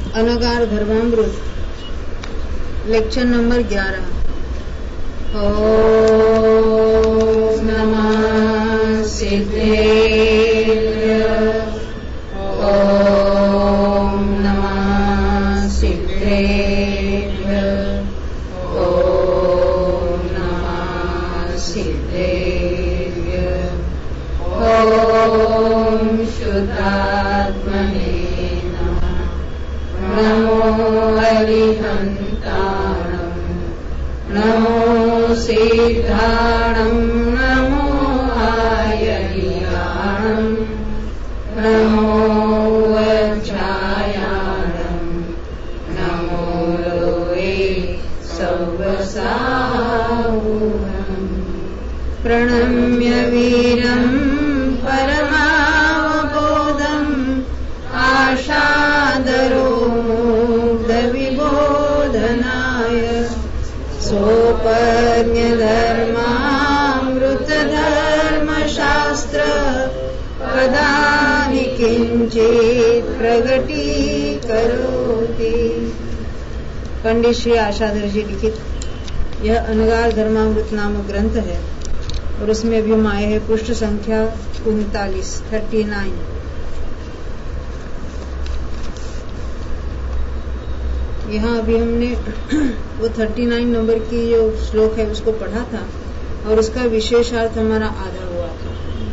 अनगार धर्मामृत lecture number 11। ओम नमः सिद्धेभ्य ओम नमः सिद्धेभ्य ओम नमः सिद्धेभ्य ओम शुद्धात्मने नमो अरिहन्ताणं नमो सिद्धाणं नमो आयर्याणं नमो वज्रायाणं नमो लोहे सौवसाहुणं प्रणम्य वीरं परमावबोधम् आशादरो विबोधनाय सोपज्ञधर्मामृतधर्मशास्त्र पदानि किंचित् प्रगटीकरोति। पंडित श्री आशाधर जी लिखित यह अनगार धर्मामृत नामक ग्रंथ है और उसमें अभी हम आए हैं पृष्ठ संख्या 39। यहाँ अभी हमने वो 39 नंबर की जो श्लोक है उसको पढ़ा था और उसका विशेषार्थ हमारा आधा हुआ था।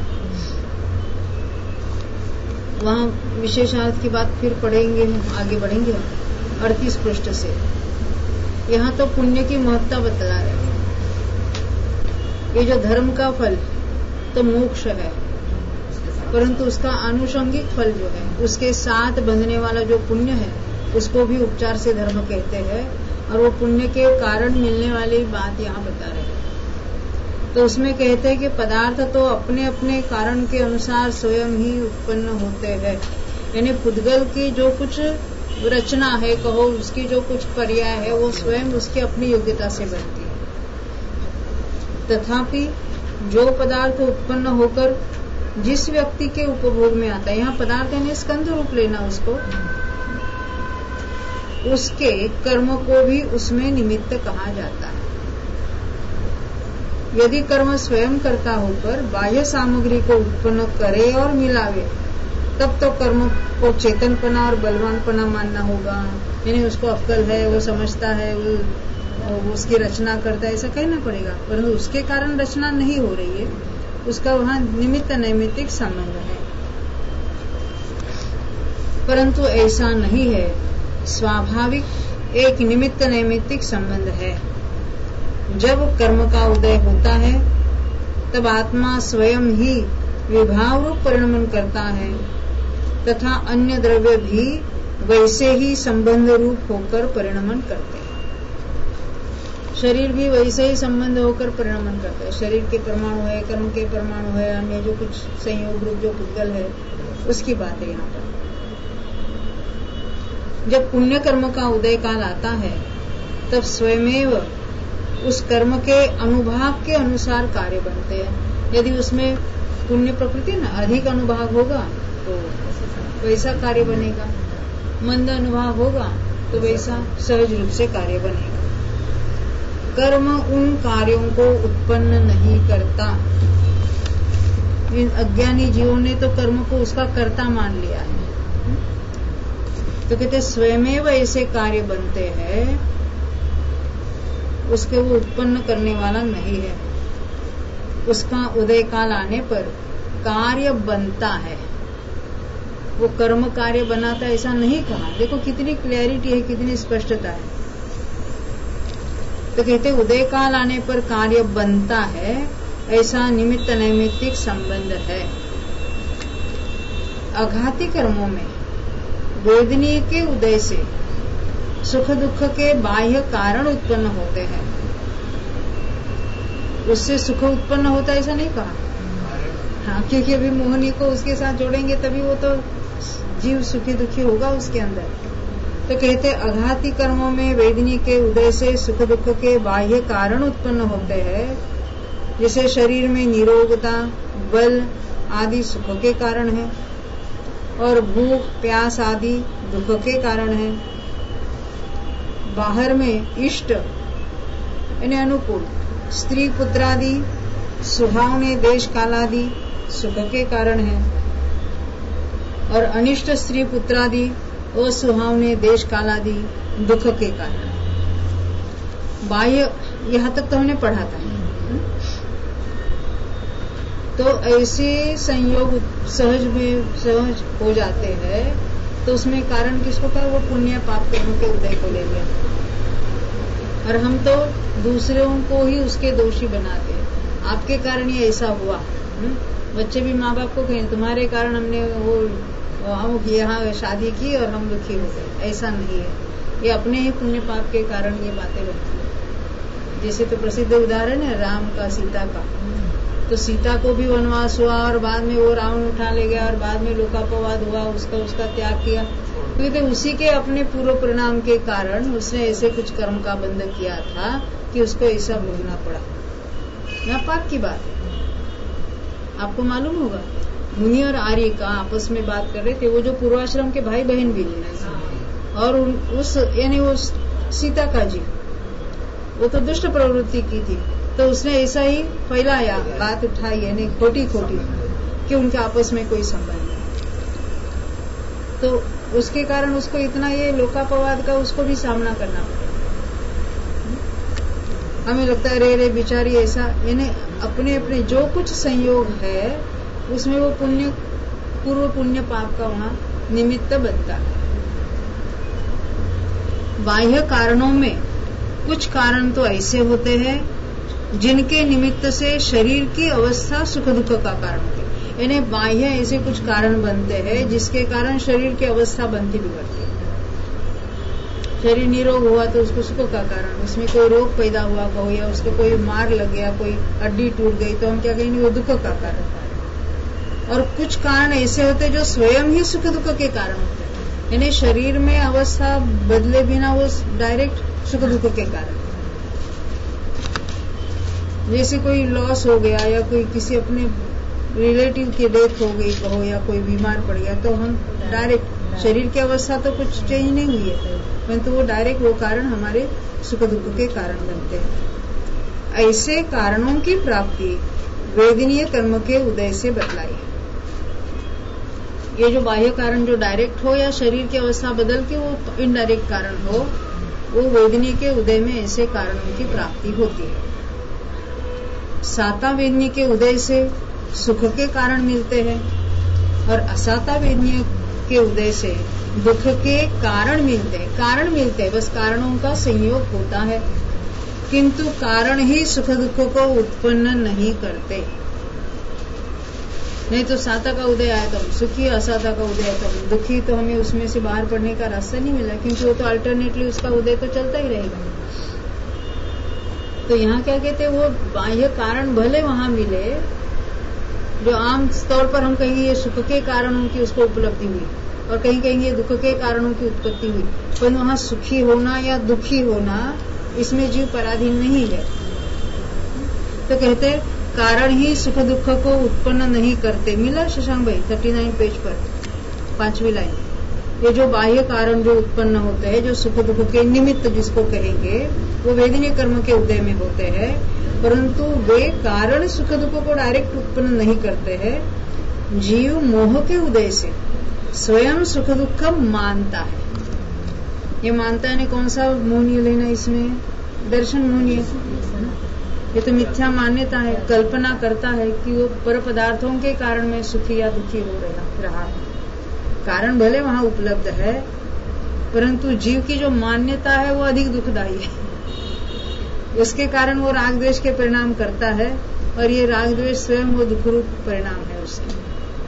वहाँ विशेषार्थ की बात फिर पढ़ेंगे, आगे बढ़ेंगे 38 पृष्ठ से। यहाँ तो पुण्य की महत्ता बतला रहे हैं। ये जो धर्म का फल तो मोक्ष है, परंतु उसका आनुषंगिक फल जो है उसके साथ बंधने वाला जो पुण्य है उसको भी उपचार से धर्म कहते हैं और वो पुण्य के कारण मिलने वाली बात यहाँ बता रहे हैं। तो उसमें कहते हैं कि पदार्थ तो अपने अपने कारण के अनुसार स्वयं ही उत्पन्न होते हैं, यानी पुद्गल की जो कुछ रचना है कहो, उसकी जो कुछ पर्याय है वो स्वयं उसकी अपनी योग्यता से बनती है। तथापि जो पदार्थ उत्पन्न होकर जिस व्यक्ति के उपभोग में आता है, यहाँ पदार्थ यानी स्कंध रूप लेना उसको, उसके कर्म को भी उसमें निमित्त कहा जाता है। यदि कर्म स्वयं करता होकर बाह्य सामग्री को उत्पन्न करे और मिलावे तब तो कर्म को चेतनपना और बलवानपना मानना होगा, यानी उसको अक्ल है, वो समझता है, वो उसकी रचना करता है, ऐसा कहना पड़ेगा। परंतु उसके कारण रचना नहीं हो रही है, उसका वहाँ निमित्त नैमित्तिक संबंध है। परंतु ऐसा नहीं है, स्वाभाविक एक निमित्त नैमित्तिक संबंध है। जब कर्म का उदय होता है तब आत्मा स्वयं ही विभाव रूप परिणमन करता है तथा अन्य द्रव्य भी वैसे ही संबंध रूप होकर परिणमन करते हैं। शरीर भी वैसे ही संबंध होकर परिणमन करता है। शरीर के परमाणु है, कर्म के परमाणु है, अन्य जो कुछ संयोग रूप जो पुद्गल है उसकी बात है यहाँ पर। जब पुण्य कर्म का उदय काल आता है तब स्वयमेव उस कर्म के अनुभाग के अनुसार कार्य बनते हैं। यदि उसमें पुण्य प्रकृति ना अधिक अनुभाग होगा तो वैसा कार्य बनेगा, मंद अनुभाग होगा तो वैसा सहज रूप से कार्य बनेगा। कर्म उन कार्यों को उत्पन्न नहीं करता। इन अज्ञानी जीवों ने तो कर्म को उसका कर्ता मान लिया है। तो कहते स्वयमेव ऐसे कार्य बनते हैं, उसके वो उत्पन्न करने वाला नहीं है। उसका उदय काल आने पर कार्य बनता है, वो कर्म कार्य बनाता ऐसा नहीं कहा। देखो कितनी क्लैरिटी है, कितनी स्पष्टता है। तो कहते उदय काल आने पर कार्य बनता है, ऐसा निमित्त नैमित्तिक संबंध है। अघाती कर्मों में वेदनीय के उदय से सुख दुख के बाह्य कारण उत्पन्न होते हैं। उससे सुख उत्पन्न होता है ऐसा नहीं कहा। हाँ, क्योंकि अभी मोहनी को उसके साथ जोड़ेंगे तभी वो तो जीव सुखी दुखी होगा उसके अंदर। तो कहते अघाती कर्मों में वेदनी के उदय से सुख दुख के बाह्य कारण उत्पन्न होते हैं, जैसे शरीर में निरोगता, बल आदि सुख के कारण है, और भूख, प्यास आदि दुख के कारण है। बाहर में इष्ट यानी अनुकूल स्त्री पुत्रादि सुहावने देश कालादि सुख के कारण है, और अनिष्ट स्त्री पुत्रादि असुहावने देश कालादि दुख के कारण है। बाह्य यहाँ तक तो हमने पढ़ा था। तो ऐसे संयोग सहज हो जाते हैं, तो उसमें कारण किसको कहा? वो पुण्य पाप कर्म के उदय को ले लिया, और हम तो दूसरों को ही उसके दोषी बनाते हैं। आपके कारण ये ऐसा हुआ। बच्चे भी माँ बाप को कहें तुम्हारे कारण हमने हम यहाँ शादी की और हम दुखी हो गए, ऐसा नहीं है। ये अपने ही पुण्य पाप के कारण ये बातें बनती है। जैसे तो प्रसिद्ध उदाहरण है राम का सीता का। तो सीता को भी वनवास हुआ और बाद में वो रावण उठा ले गया और बाद में लोकापवाद हुआ, उसका त्याग किया, क्योंकि उसी के अपने पूर्व परिणाम के कारण उसने ऐसे कुछ कर्म का बंध किया था कि उसको ऐसा भोगना पड़ा। यहाँ पाप की बात आपको मालूम होगा। मुनि और आर्य का आपस में बात कर रहे थे, वो जो पूर्वाश्रम के भाई बहन भी थे, और उस यानी वो सीता का जी वो तो दुष्ट प्रवृत्ति की थी, तो उसने ऐसा ही फैलाया, बात उठाई यानी खोटी कि उनके आपस में कोई संबंध नहीं। तो उसके कारण उसको इतना ये लोकापवाद का उसको भी सामना करना पड़ा। हमें लगता है रे बेचारी ऐसा, यानी अपने अपने जो कुछ संयोग है उसमें वो पूर्व पुण्य पाप का वहां निमित्त बनता है। बाह्य कारणों में कुछ कारण तो ऐसे होते हैं जिनके निमित्त से शरीर की अवस्था सुख दुख का कारण होती है। यानी बाह्य ऐसे कुछ कारण बनते हैं जिसके कारण शरीर की अवस्था बनती बिगड़ती है। शरीर निरोग हुआ तो उसको सुख का कारण, उसमें कोई रोग पैदा हुआ कहो या उसको कोई मार लग गया, कोई हड्डी टूट गई, तो हम क्या कहेंगे वो दुख का कारण। और कुछ कारण ऐसे होते जो स्वयं ही सुख दुख के कारण होते हैं, यानी शरीर में अवस्था बदले बिना वो डायरेक्ट सुख दुख के कारण। जैसे कोई लॉस हो गया या कोई किसी अपने रिलेटिव की डेथ हो गई कहो या कोई बीमार पड़ गया, तो हम डायरेक्ट शरीर की अवस्था तो कुछ चेंज नहीं हुई है, परंतु वो डायरेक्ट वो कारण हमारे सुख दुख के कारण बनते हैं। ऐसे कारणों की प्राप्ति वेदनीय कर्म के उदय से बतलाई है। ये जो बाह्य कारण जो डायरेक्ट हो या शरीर की अवस्था बदल के वो इनडायरेक्ट कारण हो, वो वेदनीय के उदय में ऐसे कारणों की प्राप्ति होती है। साता वेदनीय के उदय से सुख के कारण मिलते हैं और असाता वेदनीय के उदय से दुख के कारण मिलते हैं। बस कारणों का संयोग होता है, किंतु कारण ही सुख दुख को उत्पन्न नहीं करते। नहीं तो साता का उदय आया तो हम सुखी, असाता का उदय तो हम दुखी, तो हमें उसमें से बाहर पड़ने का रास्ता नहीं मिला, क्योंकि वो तो अल्टरनेटली उसका उदय तो चलता ही रहेगा। तो यहाँ क्या कहते हैं, वो बाह्य कारण भले वहां मिले, जो आम तौर पर हम कहेंगे ये सुख के कारणों की उसको उपलब्धि हुई, और कहीं कहेंगे दुख के कारणों की उत्पत्ति हुई, पर वहां सुखी होना या दुखी होना इसमें जीव पराधीन नहीं है। तो कहते कारण ही सुख दुख को उत्पन्न नहीं करते। मिला शशांक भाई 39 पेज पर 5वीं लाइन। ये जो बाह्य कारण जो उत्पन्न होते हैं, जो सुख दुख के निमित्त जिसको कहेंगे, वो वेदनीय कर्म के उदय में होते हैं, परंतु वे कारण सुख दुख को डायरेक्ट उत्पन्न नहीं करते हैं। जीव मोह के उदय से स्वयं सुख दुख मानता है। ये मानता है, कौन सा मोह लेना इसमें? दर्शन मोह। ये तो मिथ्या मान्यता है, कल्पना करता है कि वो पर पदार्थों के कारण में सुखी या दुखी हो रहा है। कारण भले वहां उपलब्ध है, परंतु जीव की जो मान्यता है वो अधिक दुखदायी है। उसके कारण वो राग द्वेष के परिणाम करता है, और ये राग द्वेष स्वयं वो दुख रूप परिणाम है उसके।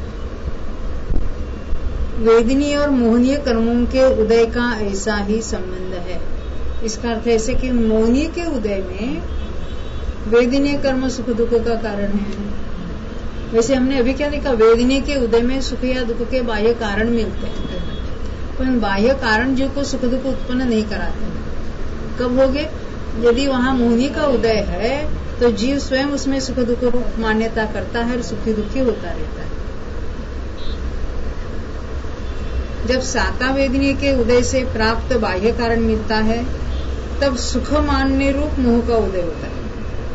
वेदनीय और मोहनीय कर्मों के उदय का ऐसा ही संबंध है। इसका अर्थ ऐसे कि मोहनीय के उदय में वेदनीय कर्म सुख दुख का कारण है। वैसे हमने अभी क्या देखा, वेदनीय के उदय में सुख या दुख के बाह्य कारण मिलते हैं, पर बाह्य कारण जीव को सुख दुख उत्पन्न नहीं कराते। कब होगे? यदि वहां मोहनीय का उदय है तो जीव स्वयं उसमें सुख दुख रूप मान्यता करता है और सुखी दुखी होता रहता है। जब साता वेदनी के उदय से प्राप्त बाह्य कारण मिलता है तब सुख मानने रूप मोह का उदय होता है।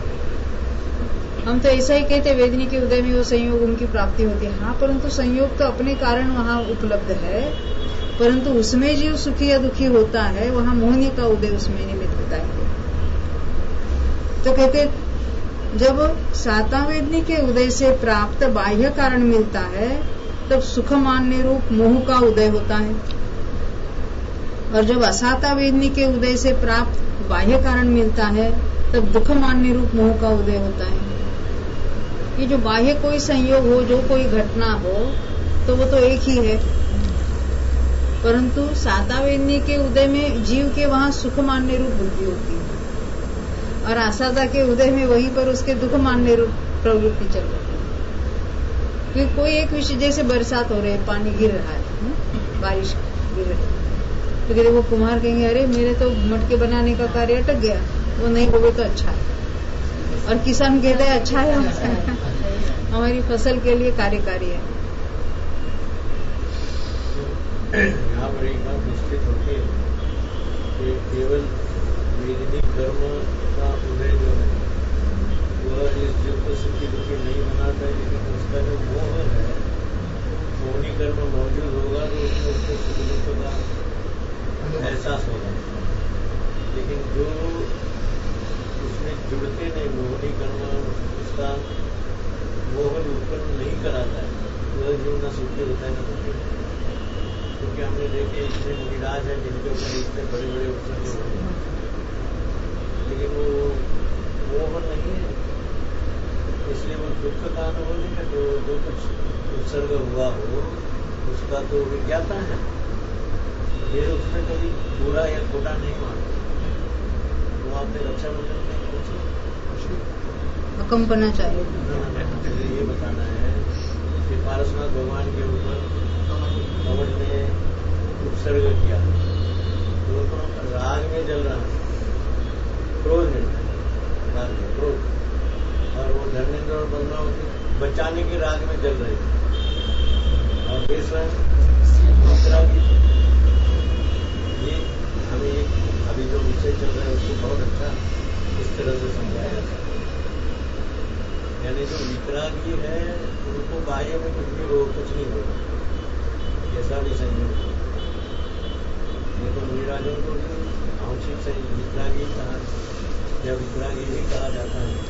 हम तो ऐसा ही कहते वेदनी के उदय में वो संयोग उनकी प्राप्ति होती है। हाँ, परंतु संयोग तो अपने कारण वहाँ उपलब्ध है, परंतु उसमें जीव सुखी या दुखी होता है, वहाँ मोहनी का उदय उसमें निमित्त होता है। तो कहते जब साता वेदनी के उदय से प्राप्त बाह्य कारण मिलता है तब सुख मानने रूप मोह का उदय होता है, और जब असाता वेदनी के उदय से प्राप्त बाह्य कारण मिलता है तब दुख मानने रूप मोह का उदय होता है। ये जो बाह्य कोई संयोग हो, जो कोई घटना हो, तो वो तो एक ही है, परंतु साता वेदनी के उदय में जीव के वहां सुख मानने रूप बुद्धि होती है, और आसादा के उदय में वहीं पर उसके दुख मानने रूप प्रवृत्ति चल रही है। क्योंकि कोई एक विषय, जैसे बरसात हो रही है, पानी गिर रहा है, बारिश गिर रही है, तो कहते वो कुम्हार कहेंगे अरे मेरे तो मटके बनाने का कार्य अटक गया, वो नहीं होवे तो अच्छा है, और किसान कहते हैं अच्छा है हमारी फसल के लिए कार्यकारी है। यहाँ पर एक बात निश्चित होती है कि केवल वेदनी कर्म का उदय जो है वह इस जीव को सुखी दुखी नहीं बनाता है, लेकिन उसका जो मोह है, मोहनी कर्म मौजूद होगा तो उसमें उसको सुख दुख का एहसास होगा, लेकिन जो उसमें जुड़ते नहीं, मोहनी कर्म उसका मोह उत्पन्न नहीं कराता है, वह जीव न सुखी होता है न दुखी। क्योंकि हमने देखे इतने मुनिराज हैं जिनके ऊपर इतने बड़े बड़े उत्सर्ग हो रहे हैं, लेकिन वो मोह नहीं है, इसलिए वो दुख का अनुभव नहीं करते। जो कुछ उत्सर्ग हुआ हो उसका तो विज्ञाता है, ये उसमें कभी बुरा या खोटा नहीं मानते। वो आपने रक्षाबंधन में अकम्पना चाहिए, ये बताना है कि पारसनाथ भगवान के ऊपर कमल ने उत्सर्ग किया, तो राग में जल रहा है, क्रोध में, राग में क्रोध, और वो धर्मेंद्र और बलराम बचाने के राग में जल रहे थे, और वे स्वयं मित्रा भी थे। ये हमें एक अभी जो विषय चल रहा है उसको बहुत अच्छा इस तरह से समझाया जाता है। यानी जो वितरागी है उनको बाह्य में कुछ भी रोग कुछ नहीं होगा, ऐसा भी संयोग हो, नहीं तो मुनिराजों को भी आंशिक से वितरागी कहा या वितरागी भी कहा जाता है।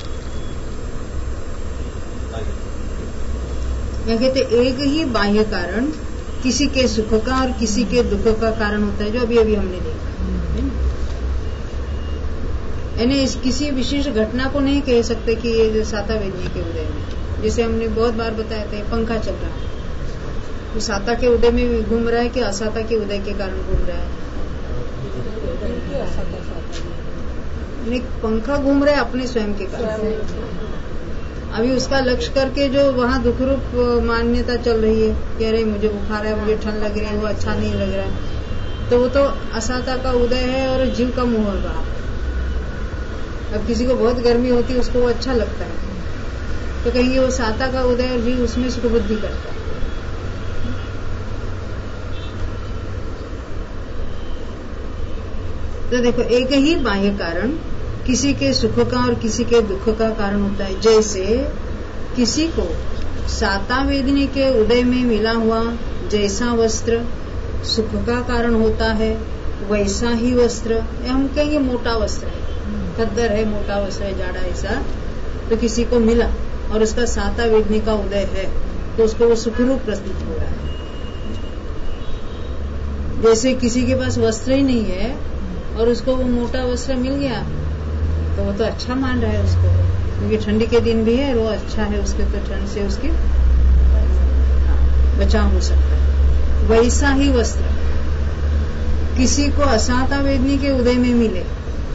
मैं कहते एक ही बाह्य कारण किसी के सुख का और किसी के दुख का कारण होता है, जो अभी अभी हमने देखा है। यानी इस किसी विशेष घटना को नहीं कह सकते कि ये जो साता वेदनी के उदय में, जैसे हमने बहुत बार बताया था, पंखा चल रहा है, वो साता के उदय में घूम रहा है कि असाता के उदय के कारण घूम रहा है? नहीं, पंखा घूम रहा है अपने स्वयं के कारण। अभी उसका लक्ष्य करके जो वहाँ दुख रूप मान्यता चल रही है कि अरे मुझे बुखार है, मुझे ठंड लग रही है, वो अच्छा नहीं लग रहा है, तो वो तो असाता का उदय है और जीव का मोह रहा। अब किसी को बहुत गर्मी होती है, उसको वो अच्छा लगता है, तो कहेंगे वो साता का उदय और जीव उसमें सुख बुद्धि करता है। तो देखो एक ही बाह्य कारण किसी के सुख का और किसी के दुख का कारण होता है। जैसे किसी को साता वेदनी के उदय में मिला हुआ जैसा वस्त्र सुख का कारण होता है, वैसा ही वस्त्र, हम कहेंगे मोटा वस्त्र है, खद्दर है, मोटा वस्त्र है, जाड़ा ऐसा, तो किसी को मिला और उसका साता वेदनी का उदय है तो उसको वो सुखरूप प्रतीत हो रहा है। जैसे किसी के पास वस्त्र ही नहीं है और उसको वो मोटा वस्त्र मिल गया तो वो तो अच्छा मान रहा है उसको, क्योंकि ठंडी के दिन भी है, वो अच्छा है उसके, तो ठंड से उसके बचाव हो सकता है। वैसा ही वस्त्र किसी को असाता वेदनी के उदय में मिले,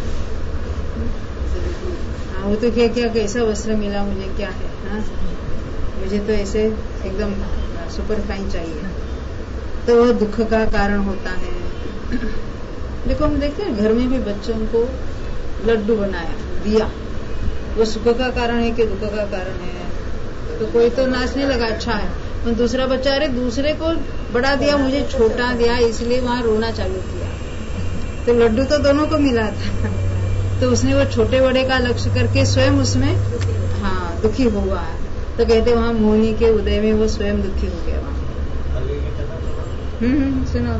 वो तो क्या क्या कैसा वस्त्र मिला मुझे, क्या है, हाँ मुझे तो ऐसे एकदम सुपर फाइन चाहिए, तो वह दुख का कारण होता है। देखो हम देखते हैं घर में भी बच्चों को लड्डू बनाया दिया, वो सुख का कारण है कि दुख का कारण है? तो कोई तो नाचने लगा, अच्छा है, और दूसरा बच्चा अरे दूसरे को बड़ा दिया मुझे छोटा दिया, इसलिए वहाँ रोना चालू किया। तो लड्डू तो दोनों को मिला था, तो उसने वो छोटे बड़े का लक्ष्य करके स्वयं उसमें दुखी हुआ है। तो कहते वहाँ मोहिनी के उदय में वो स्वयं दुखी हो गया वहाँ। सुनो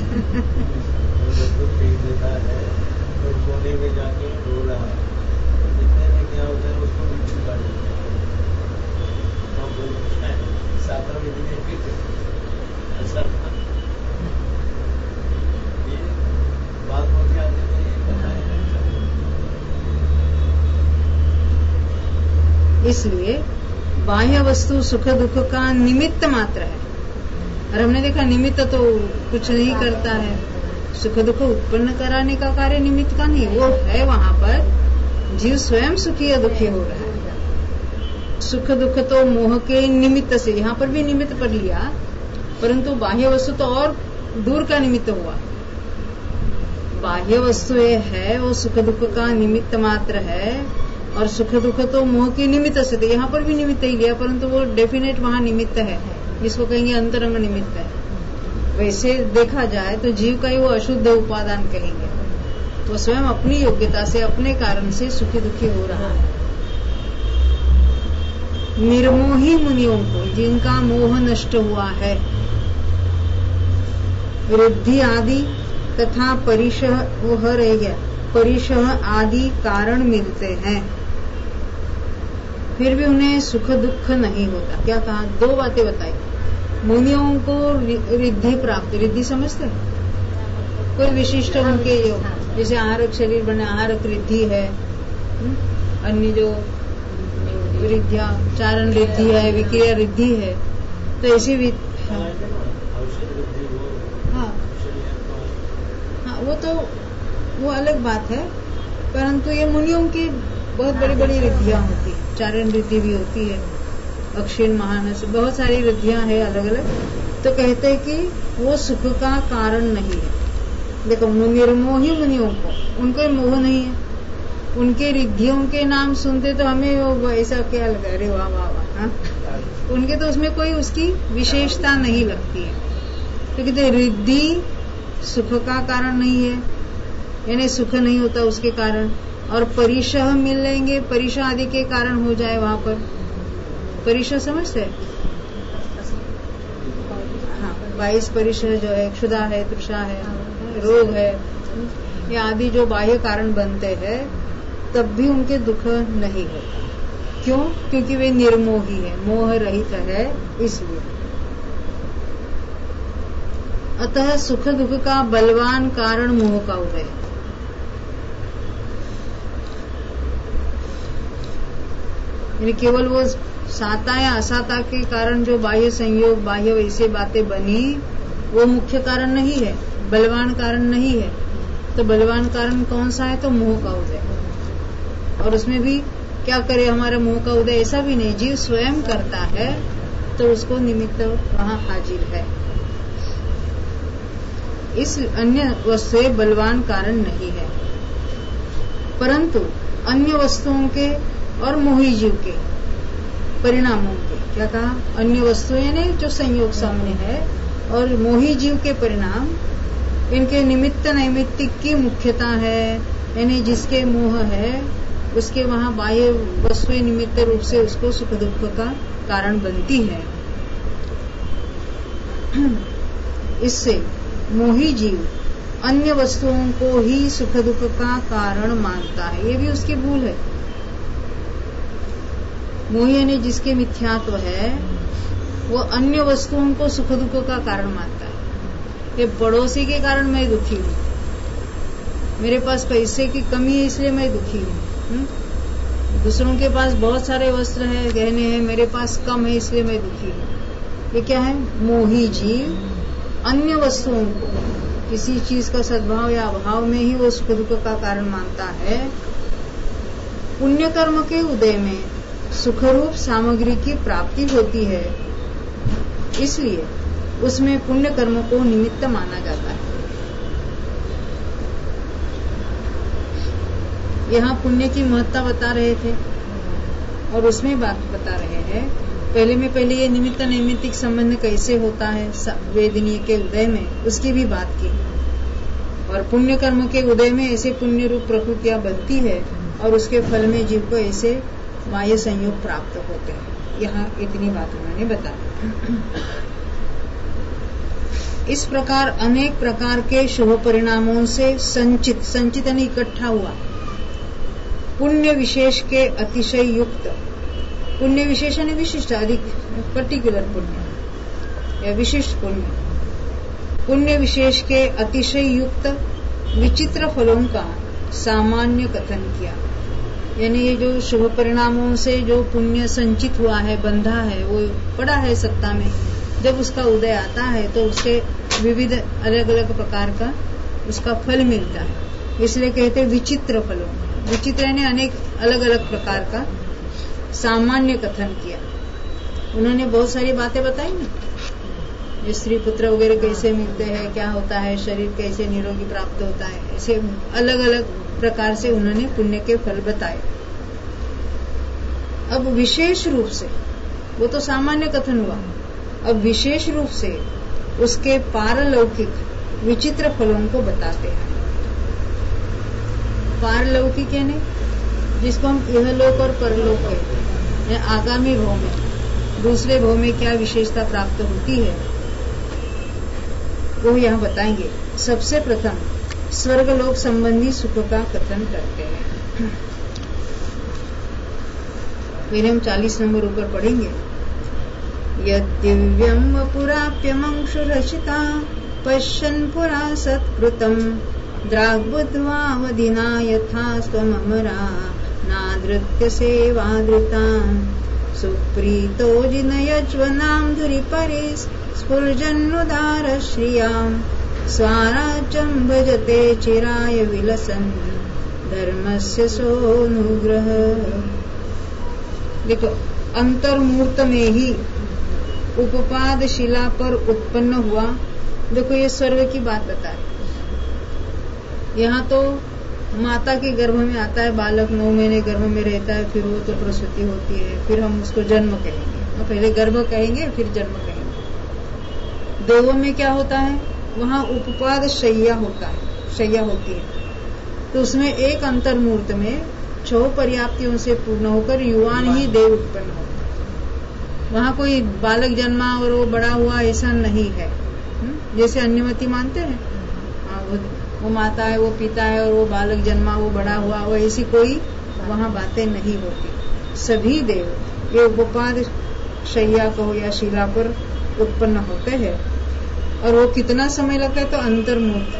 कोने में जाके रो रहा है, इतने में क्या होता है उसको भी छुपा देता है। 7वें दिन फिर ऐसा ये बात हो गया, इसलिए बाह्य वस्तु सुख दुख का निमित्त मात्र है। और हमने देखा निमित्त तो कुछ नहीं करता है, सुख दुख उत्पन्न कराने का कार्य निमित्त का नहीं, वो है वहाँ पर जीव स्वयं सुखी या दुखी हो रहा है। सुख दुख तो मोह के निमित्त से, यहाँ पर भी निमित्त पर लिया, परंतु बाह्य वस्तु तो और दूर का निमित्त हुआ। बाह्य वस्तु ये है वो सुख दुख का निमित्त मात्र है, और सुख दुख तो मोह के निमित्त से, तो यहाँ पर भी निमित्त ही लिया, परंतु वो डेफिनेट वहाँ निमित्त है, जिसको कहेंगे अंतरंग निमित्त है। वैसे देखा जाए तो जीव का ही वो अशुद्ध उपादान कहेंगे, वो स्वयं अपनी योग्यता से अपने कारण से सुखी दुखी हो रहा है। निर्मोही मुनियों को, जिनका मोह नष्ट हुआ है, वृद्धि आदि तथा परिशह, वो रह गया, परिशह आदि कारण मिलते हैं, फिर भी उन्हें सुख दुख नहीं होता। क्या कहा? 2 बातें बताई। मुनियों को रिद्धि प्राप्त, रिद्धि समझते हैं? कोई विशिष्ट उनके योग, जैसे आहारक शरीर बने, आहारक रिद्धि है, अन्य जो रिद्धिया, चारण रिद्धि है, विक्रिया रिद्धि है, तो ऐसी वो अलग बात है, परंतु ये मुनियों की बहुत बड़ी बड़ी रिद्धियां होती है। चारण रिद्धि भी होती है, अक्षीण महानस, बहुत सारी रिद्धियां हैं अलग अलग। तो कहते हैं कि वो सुख का कारण नहीं है। देखो निर्मोही मुनियों को, उनको मोह नहीं है, उनके रिद्धियों के नाम सुनते तो हमें वो ऐसा क्या लगा, अरे वाह वाह वाह, उनके तो उसमें कोई उसकी विशेषता नहीं लगती है। तो कहते रिद्धि सुख का कारण नहीं है, यानी सुख नहीं होता उसके कारण। और परिशह मिलेंगे, परिशह आदि के कारण हो जाए वहाँ पर। परिशह समझते हैं? हाँ, 22 परिशह जो है, क्षुधा है, तृषा है, रोग है, ये आदि जो बाह्य कारण बनते हैं, तब भी उनके दुख नहीं होता। क्यों? क्योंकि वे निर्मोही है, मोह रहित है, इसलिए। अतः सुख दुख का बलवान कारण मोह का उदय है। यानी केवल वो साता या असाता के कारण जो बाह्य संयोग, बाह्य वैसे बातें बनी, वो मुख्य कारण नहीं है, बलवान कारण नहीं है। तो बलवान कारण कौन सा है? तो मोह का उदय। और उसमें भी क्या करे हमारा मोह का उदय? ऐसा भी नहीं, जीव स्वयं करता है, तो उसको निमित्त वहाँ हाजिर है। इस अन्य वस्तु बलवान कारण नहीं है, परंतु अन्य वस्तुओं के और मोही जीव के परिणामों के, क्या कहा? अन्य वस्तु यानी जो संयोग सामने है, और मोही जीव के परिणाम, इनके निमित्त नैमित्तिक की मुख्यता है, यानी जिसके मोह है उसके वहाँ बाह्य वस्तु निमित्त रूप से उसको सुख दुख का कारण बनती है। इससे मोही जीव अन्य वस्तुओं को ही सुख दुख का कारण मानता है, ये भी उसकी भूल है। मोही यानी जिसके मिथ्यात्व है, वो अन्य वस्तुओं को सुख दुख का कारण मानता है। ये पड़ोसी के कारण मैं दुखी हूँ, मेरे पास पैसे की कमी है इसलिए मैं दुखी हूँ, दूसरों के पास बहुत सारे वस्त्र है, गहने हैं, मेरे पास कम है इसलिए मैं दुखी हूँ। ये क्या है? मोही जीव अन्य वस्तुओं को किसी चीज का सद्भाव या अभाव में ही वो सुख दुख का कारण मानता है। पुण्य कर्म के उदय में सुखरूप सामग्री की प्राप्ति होती है, इसलिए उसमें पुण्य कर्म को निमित्त माना जाता है। यहाँ पुण्य की महत्ता बता रहे थे, और उसमें बात बता रहे हैं पहले ये निमित्त नैमित्तिक संबंध कैसे होता है वेदनीय के उदय में, उसकी भी बात की। और पुण्य कर्म के उदय में ऐसे पुण्य रूप प्रकृतियां बनती है और उसके फल में जीव को ऐसे बाह्य संयोग प्राप्त होते हैं। यहाँ इतनी बात उन्होंने बताई। इस प्रकार अनेक प्रकार के शुभ परिणामों से संचित यानी इकट्ठा हुआ पुण्य विशेष के अतिशय युक्त, पुण्य विशेष यानी विशिष्ट, अधिक पर्टिकुलर पुण्य या विशिष्ट पुण्य विशेष के अतिशय युक्त विचित्र फलों का सामान्य कथन किया। यानी ये जो शुभ परिणामों से जो पुण्य संचित हुआ है, बंधा है, वो पड़ा है सत्ता में, जब उसका उदय आता है तो उससे विविध अलग अलग प्रकार का उसका फल मिलता है। इसलिए कहते हैं विचित्र फलों। विचित्र यानी अनेक अलग अलग प्रकार का सामान्य कथन किया। उन्होंने बहुत सारी बातें बताई ना, जो स्त्री पुत्र वगैरह कैसे मिलते हैं, क्या होता है, शरीर कैसे निरोगी प्राप्त होता है, ऐसे अलग अलग प्रकार से उन्होंने पुण्य के फल बताए। अब विशेष रूप से, वो तो सामान्य कथन हुआ, अब विशेष रूप से उसके पारलौकिक विचित्र फलों को बताते हैं। पारलौकिक यानी जिसको हम इहलोक और परलोक कहते हैं, आगामी भाव में, दूसरे भाव में क्या विशेषता प्राप्त होती है वो यहाँ बताएंगे। सबसे प्रथम स्वर्गलोक संबंधी सुख का कथन करते हैं। फिर हम 40 नंबर ऊपर पढ़ेंगे। यद्दिव्यं वपुराप्यमंशुरचिता पश्यन् पुरा सत्कृतं द्राग्बुद्ध्वावधिना यथा स्वममरा नादृत्य सेवादृताम् सुप्रीतो जिनयज्वनां धुरिपरिस् स्फुर्जन्नुदार श्रियाम् स्वाराज्यं भजते चिराय विलसन् धर्मस्य सोऽनुग्रह। देखो, अंतर्मूर्त में ही उपपाद शिला पर उत्पन्न हुआ। देखो, ये स्वर्ग की बात बताए। यहाँ तो माता के गर्भ में आता है बालक, 9 महीने गर्भ में रहता है, फिर वो तो प्रसूति होती है, फिर हम उसको जन्म कहेंगे। तो पहले गर्भ कहेंगे, फिर जन्म कहेंगे। देवों में क्या होता है, वहाँ उपपाद शैया होता है, शैया होती है। तो उसमें एक अंतर्मूर्त में 6 पर्याप्तियों से पूर्ण होकर युवान ही देव उत्पन्न होता है। वहाँ कोई बालक जन्मा और वो बड़ा हुआ ऐसा नहीं है। जैसे अन्यमति मानते हैं, वो माता है, वो पिता है, और वो बालक जन्मा, वो बड़ा हुआ, वो ऐसी कोई वहाँ बातें नहीं होती। सभी देव ये उपपाद शैया कहो या शिला पर उत्पन्न होते हैं। और वो कितना समय लगता है, तो अंतर्मूर्त।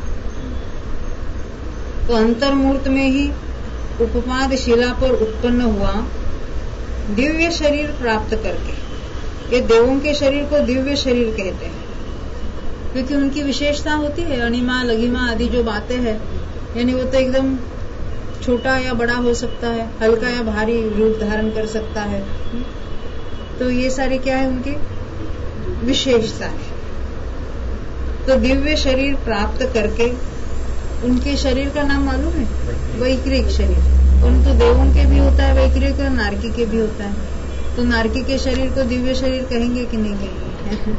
तो अंतर्मूर्त में ही उपपाद शिला पर उत्पन्न हुआ दिव्य शरीर प्राप्त करके। ये देवों के शरीर को दिव्य शरीर कहते हैं, क्योंकि उनकी विशेषता होती है अणिमा लघिमा आदि जो बातें हैं। यानी वो तो एकदम छोटा या बड़ा हो सकता है, हल्का या भारी रूप धारण कर सकता है। तो ये सारी क्या है, उनकी विशेषता है। तो दिव्य शरीर प्राप्त करके, उनके शरीर का नाम मालूम है, वैक्रिक शरीर। परंतु देवों के भी होता है वैक्रिक, और नारकी के भी होता है। तो नारकी के शरीर को दिव्य शरीर कहेंगे कि नहीं कहेंगे?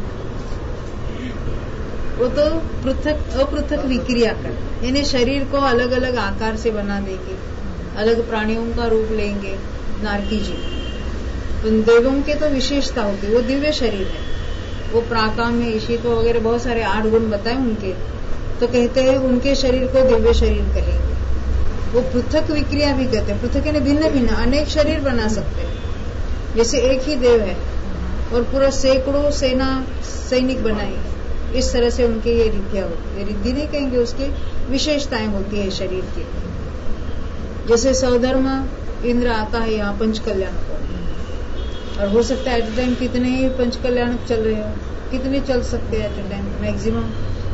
वो तो अपृथक विक्रिया कर, यानी शरीर को अलग अलग आकार से बना देंगे, अलग प्राणियों का रूप लेंगे नारकी जी। तो देवों के तो विशेषता होती है, वो दिव्य शरीर है। वो प्राकाम्य, ईशित्व वगैरह बहुत सारे 8 गुण बताए उनके। तो कहते हैं उनके शरीर को दिव्य शरीर कहेंगे। वो पृथक विक्रिया भी कहते हैं। पृथक यानी भिन्न भिन्न, अनेक शरीर बना सकते हैं। जैसे एक ही देव है और पूरा सैकड़ों सैनिक बनाएंगे, इस तरह से उनके ये रिद्धियां होती है। रिद्धि नहीं कहेंगे, उसकी विशेषताएं होती है शरीर की। जैसे सौधर्म इंद्र आता है यहाँ पंचकल्याण को, और हो सकता है एट ए टाइम कितने ही पंचकल्याण चल रहे हो, कितने चल सकते हैं एट ए टाइम, मैक्सिमम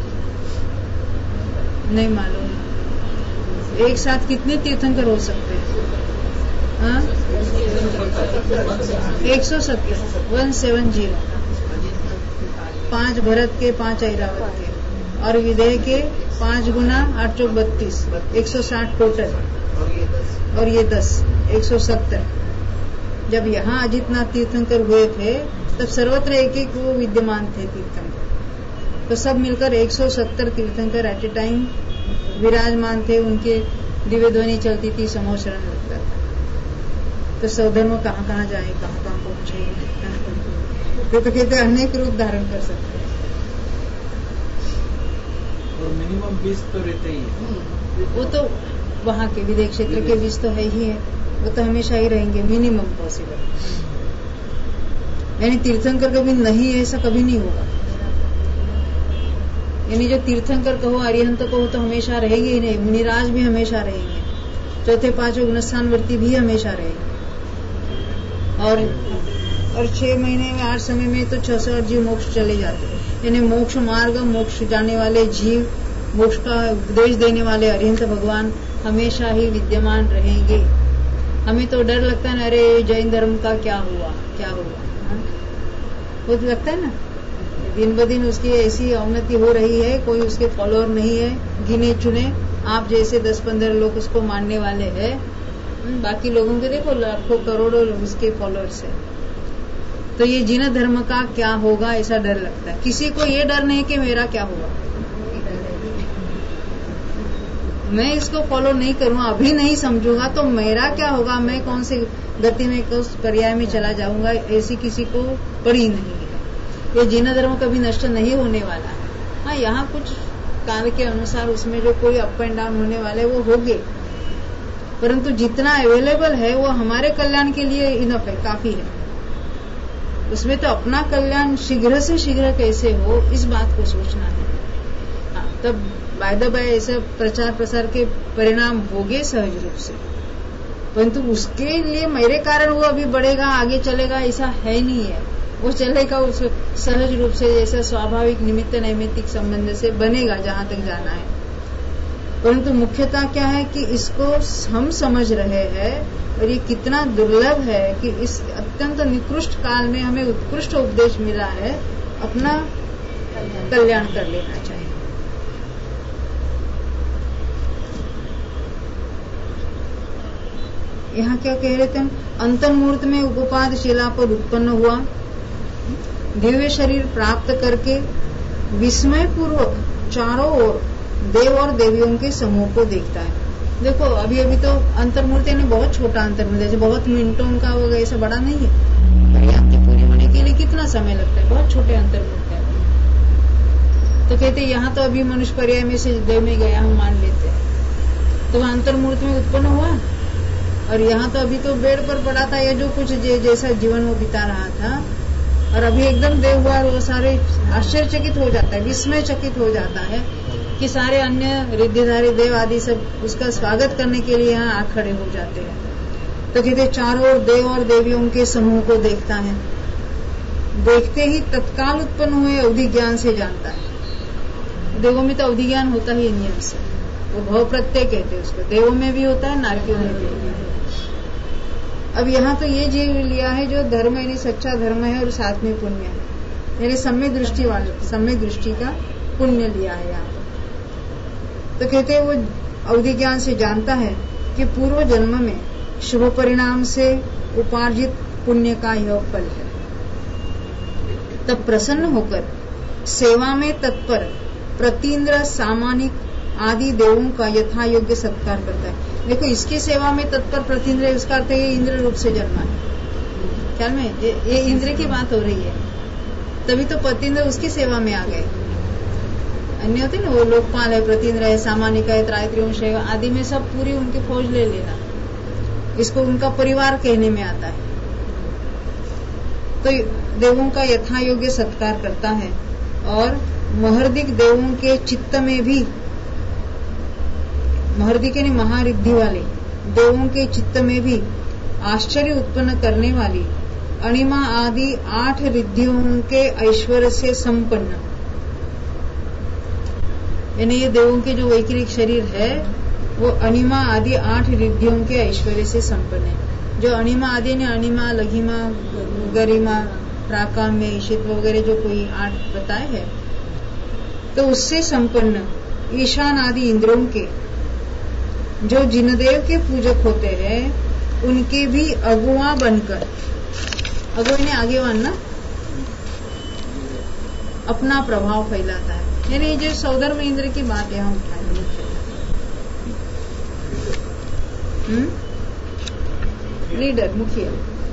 नहीं मालूम। एक साथ कितने तीर्थंकर हो सकते हैं? 170, 170। 5 भरत के, 5 ऐरावत के, और विदेह के 5 गुना 8 चौक 32, 160 टोटल। और ये 10, 170। जब यहाँ अजितनाथ तीर्थंकर हुए थे तब सर्वत्र एक एक वो विद्यमान थे तीर्थंकर, तो सब मिलकर 170 तीर्थंकर एट ए टाइम विराजमान थे। उनके दिव्य ध्वनि चलती थी, समोचरण लगता था। तो सौधर्म कहाँ कहाँ जाए, कहाँ कहाँ पहुंचे, तो कहते अनेक रूप धारण कर सकते हैं। और मिनिमम 20 तो रहते ही है। वो तो वहाँ के विदेश क्षेत्र के 20 तो है ही है, वो तो हमेशा ही रहेंगे, मिनिमम पॉसिबल। यानी तीर्थंकर कभी नहीं है ऐसा कभी नहीं होगा। यानी जो तीर्थंकर कहो, अरिहंत कहो तो हमेशा रहेंगे ही नहीं, मुनिराज भी हमेशा रहेंगे, चौथे पांचों गुणस्थानवर्ती भी हमेशा रहेंगे। और 6 महीने में 8 समय में तो 608 जीव मोक्ष चले जाते हैं। यानी मोक्ष मार्ग, मोक्ष जाने वाले जीव, मोक्ष का उपदेश देने वाले अरिहंत भगवान हमेशा ही विद्यमान रहेंगे। हमें तो डर लगता है ना, अरे जैन धर्म का क्या हुआ, क्या हुआ, वो तो लगता है ना, दिन ब दिन उसकी ऐसी अवनति हो रही है, कोई उसके फॉलोअर नहीं है, गिने चुने आप जैसे 10-15 लोग उसको मानने वाले हैं। बाकी लोगों के देखो लाखों करोड़ों उसके फॉलोअर्स है। तो ये जिन धर्म का क्या होगा ऐसा डर लगता है। किसी को ये डर नहीं कि मेरा क्या होगा, मैं इसको फॉलो नहीं करूंगा, अभी नहीं समझूंगा तो मेरा क्या होगा, मैं कौन से गति में उस पर्याय में चला जाऊंगा, ऐसी किसी को पड़ी नहीं है। ये जिन धर्म कभी नष्ट नहीं होने वाला है। हाँ, यहाँ कुछ काल के अनुसार उसमें जो कोई अप एंड डाउन होने वाले वो होंगे, परंतु जितना अवेलेबल है वो हमारे कल्याण के लिए इनफ है, काफी है। उसमें तो अपना कल्याण शीघ्र से शीघ्र कैसे हो इस बात को सोचना है। हाँ, तब बाय द बाय ऐसे प्रचार प्रसार के परिणाम होंगे सहज रूप से, परंतु उसके लिए मेरे कारण वो अभी बढ़ेगा, आगे चलेगा ऐसा है नहीं है। वो चलेगा उस सहज रूप से, जैसे स्वाभाविक निमित्त नैमित्तिक संबंध से बनेगा जहां तक जाना है। परंतु मुख्यता क्या है कि इसको हम समझ रहे हैं, और ये कितना दुर्लभ है कि इस अत्यंत निकृष्ट काल में हमें उत्कृष्ट उपदेश मिला है, अपना कल्याण कर लेना चाहिए। यहाँ क्या कह रहे थे, अंतर्मूर्त में उपोपाद शिला पर उत्पन्न हुआ, दिव्य शरीर प्राप्त करके विस्मय पूर्वक चारों ओर देव और देवियों के समूह को देखता है। देखो अभी अभी तो अंतर्मूर्ति ने बहुत छोटा अंतर्मूर्ति, जैसे बहुत मिनटों का वो ऐसा बड़ा नहीं है, पर्याप्त पूरी होने के लिए कितना समय लगता है, बहुत छोटे अंतर्मूर्ति है। तो कहते यहाँ तो अभी मनुष्य पर्याय में से देव में गया हम मान लेते हैं, तो वह अंतर्मूर्ति में उत्पन्न हुआ। और यहाँ तो अभी तो बेड पर पड़ा था, या जो कुछ जैसा जीवन वो बिता रहा था, और अभी एकदम देव हुआ, और वो सारे आश्चर्यचकित हो जाता है, विस्मय चकित हो जाता है कि सारे अन्य रिद्धिधारी देव आदि सब उसका स्वागत करने के लिए यहाँ आ खड़े हो जाते हैं। तो कहते चारों ओर देव और देवियों के समूह को देखता है, देखते ही तत्काल उत्पन्न हुए अवधि ज्ञान से जानता है। देवों में तो अवधि ज्ञान होता ही नियम से, वो भव प्रत्यय कहते हैं उसको, देवों में भी होता है, नारकियों में भी होता है। अब यहाँ तो ये जीव लिया है जो धर्म यानी सच्चा धर्म है और साथ में पुण्य है, यानी सम्यक दृष्टि वाले, सम्यक दृष्टि का पुण्य लिया है यहाँ। तो कहते हैं वो अवधि ज्ञान से जानता है कि पूर्व जन्म में शुभ परिणाम से उपार्जित पुण्य का यह फल है। तब प्रसन्न होकर सेवा में तत्पर प्रतीन्द्र सामानिक आदि देवों का यथा योग्य सत्कार करता है। देखो इसकी सेवा में तत्पर प्रतीन्द्र, उसका अर्थ है ये इंद्र रूप से जन्मा है। ख्याल में ये इंद्र की बात हो रही है, तभी तो प्रतीन्द्र उसकी सेवा में आ गए। अन्य होते ना, वो लोकपाल है, प्रतीन्द्र है, सामानिक है, त्रायत्रिवंश है आदि में सब पूरी उनकी फौज ले लेना, इसको उनका परिवार कहने में आता है। तो देवों का यथा योग्य सत्कार करता है, और महर्दिक देवों के चित्त में भी, महर्दिक यानी महारिद्धि वाले देवों के चित्त में भी आश्चर्य उत्पन्न करने वाली अणिमा आदि 8 रिद्धियों के ऐश्वर्य से संपन्न, यानी ये देवों के जो वैकृतिक शरीर है वो अणिमा आदि 8 रिद्धियों के ऐश्वर्य से संपन्न है। जो अणिमा आदि ने अणिमा, लघिमा, गरिमा, प्राकाम्य, ईशित्व वगैरह जो कोई 8 बताए हैं, तो उससे संपन्न ईशान आदि इंद्रों के जो जिनदेव के पूजक होते हैं उनके भी अगुआ बनकर, अगुआ ने आगेवान ना, अपना प्रभाव फैलाता है। यानी जो सौधर्म इंद्र की बात यहाँ उठाई, लीडर, मुखिया।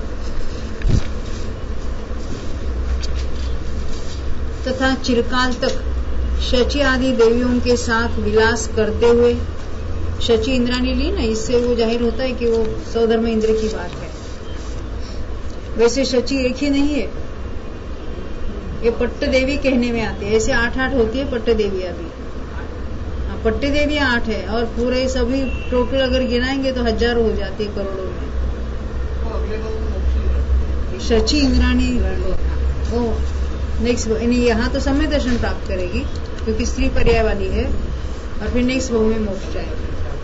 तथा चिरकाल तक शची आदि देवियों के साथ विलास करते हुए, शची इंद्राणी ली ना, इससे वो जाहिर होता है कि वो सौधर्म इंद्र की बात है। वैसे शची एक ही नहीं है, ये पट्ट देवी कहने में आती है। ऐसे 8 होती है पट्ट देवियां भी। पट्ट देवियां 8 है और पूरे सभी टोटल अगर गिनाएंगे तो 1000 हो जाती है, करोड़ों में। शची इंद्राणी वो नेक्स्ट यहाँ तो समय दर्शन प्राप्त करेगी क्योंकि स्त्री पर्याय वाली है, और फिर नेक्स्ट भाव में मोक्ष जाएगी।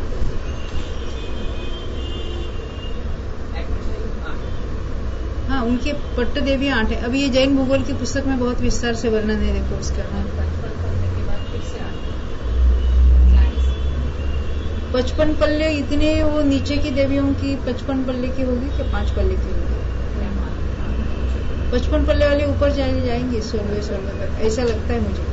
हाँ, उनके पट्ट देवी 8 है। अभी ये जैन भूगोल की पुस्तक में बहुत विस्तार से वर्णन है, देखो उसका। 55 पल्ले इतने, वो नीचे की देवियों की 55 पल्ले की होगी क्या, 5 पल्ले की होगी? 55 पल्ले वाले ऊपर जाएंगे 16वें तक, ऐसा लगता है मुझे।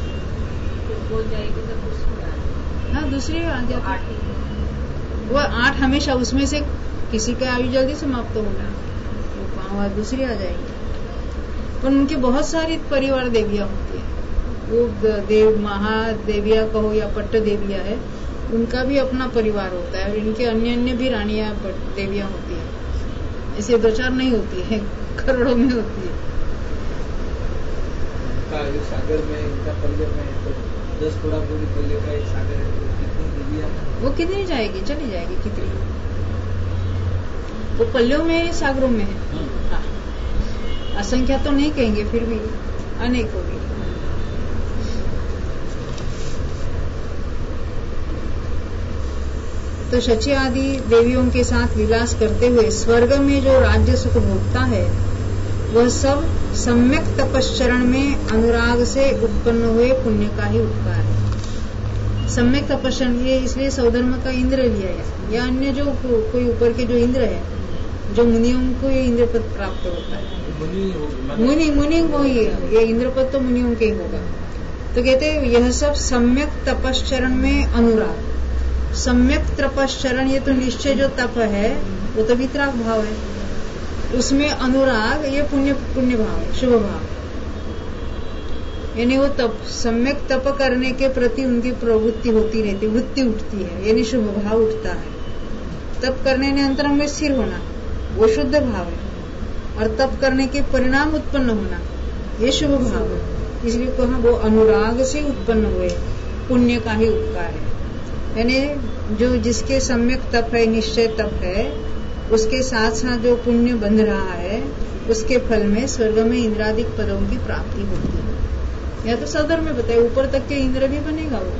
हाँ, दूसरी आ जाती, वो 8 हमेशा, उसमें से किसी का आयु जल्दी समाप्त होगा, वो दूसरी आ जाएगी। पर उनकी बहुत सारी परिवार देवियां होती है। वो देव महादेविया कहो या पट्ट देविया है, उनका भी अपना परिवार होता है, और इनके अन्य भी रानियां देवियां होती है। ऐसे 2-4 नहीं होती है, करोड़ों में होती है। सागर में, इनका पल्ले में तो 10 थोड़ा पूरी पल्ले का एक सागर है, तो कितनी देवियां, वो कितनी जाएगी, चली जाएगी कितनी, वो पल्लों में सागरों में है। हाँ, असंख्या तो नहीं कहेंगे, फिर भी अनेक होगी। तो शची आदि देवियों के साथ विलास करते हुए स्वर्ग में जो राज्य सुख भोगता है, वह सब सम्यक तपश्चरण में अनुराग से उत्पन्न हुए पुण्य का ही उपकार है। सम्यक तपश्चरण, ये इसलिए सौधर्म का इंद्र लिया है, या अन्य जो कोई ऊपर के जो इंद्र है, जो मुनियों को ये इंद्र पद प्राप्त होता है। मुनि को ये इंद्र पद तो मुनियों के ही होगा। तो कहते हैं यह सब सम्यक तपश्चरण में अनुराग। सम्यक तपश्चरण, ये तो निश्चय जो तप है वो तो वितराग भाव है, उसमें अनुराग ये पुण्य भाव है, शुभ भाव। यानी वो तप, सम्यक तप करने के प्रति उनकी प्रवृत्ति होती रहती, वृत्ति उठती है, यानी शुभ भाव उठता है। तप करने ने अंतरंग में स्थिर होना, वो शुद्ध भाव है, और तप करने के परिणाम उत्पन्न होना, ये शुभ भाव है। इसलिए कहा वो अनुराग से उत्पन्न हुए पुण्य का ही उपकार है। यानी जो जिसके सम्यक तप है, निश्चय तप है, उसके साथ साथ जो पुण्य बंध रहा है, उसके फल में स्वर्ग में इंद्रादिक पदों की प्राप्ति होती है। या तो सदर में बताए, ऊपर तक के इंद्र भी बनेगा वो,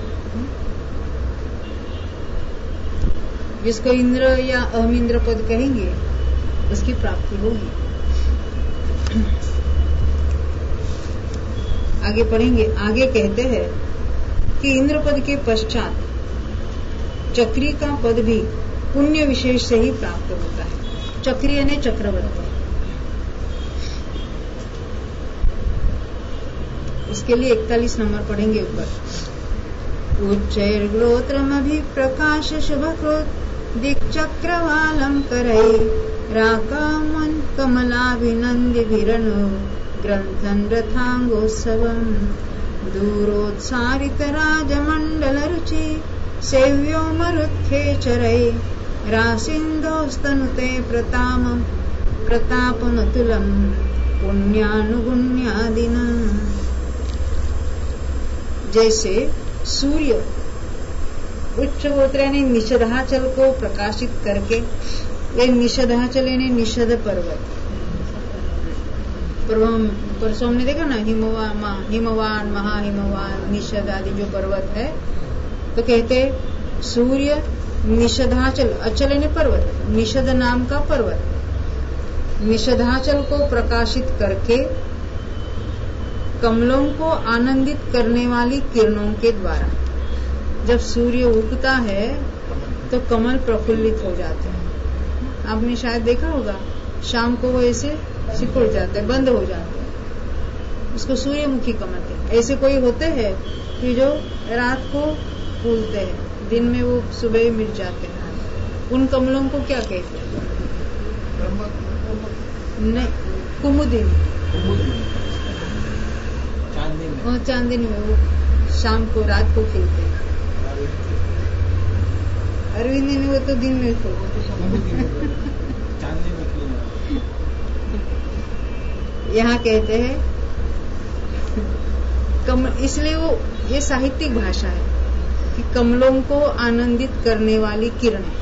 जिसको इंद्र या अहम इंद्र पद कहेंगे, उसकी प्राप्ति होगी। आगे पढ़ेंगे। आगे कहते हैं कि इंद्र पद के पश्चात चक्री का पद भी पुण्य विशेष से ही प्राप्त होता है। चक्री यानी चक्रवर्ती, इसके लिए 41 नंबर पढ़ेंगे ऊपर। उच्चैर्गोत्रमभिप्रकाश शुभकृत् दिक्चक्रवालं करैः राकामन् कमलाभिनन्दिभिरनु ग्रन्थन् रथाङ्गोत्सवम् दूरोत्सारितराजमण्डलरुचि सेव्यो मरुत्खेचरैः रासिन्धोस्तनुते प्रतापमतुलम् पुण्यानुगुण्यादिना। जैसे सूर्य उच्च गोत्र यानी निषधाचल को प्रकाशित करके, ये निषधाचल यानी निषद पर्वत, परसों हमने देखा ना, हिमवान महाहिमवान निषद आदि जो पर्वत है, तो कहते सूर्य निषधाचल, अचल यानी पर्वत, निषद नाम का पर्वत, निषधाचल को प्रकाशित करके कमलों को आनंदित करने वाली किरणों के द्वारा। जब सूर्य उगता है तो कमल प्रफुल्लित हो जाते हैं, आपने शायद देखा होगा, शाम को वो ऐसे सिकुड़ जाते हैं, बंद हो जाते हैं, उसको सूर्यमुखी कमल कहते हैं। ऐसे कोई होते हैं कि जो रात को फूलते हैं, दिन में वो सुबह मिट जाते हैं, उन कमलों को क्या कहते हैं? नहीं, कुमुदिनी। चांदनी में वो शाम को रात को खिलते हैं। अरविंद ने वो तो दिन में फूलते। यहाँ कहते हैं इसलिए वो ये साहित्यिक भाषा है कि कमलों को आनंदित करने वाली किरणें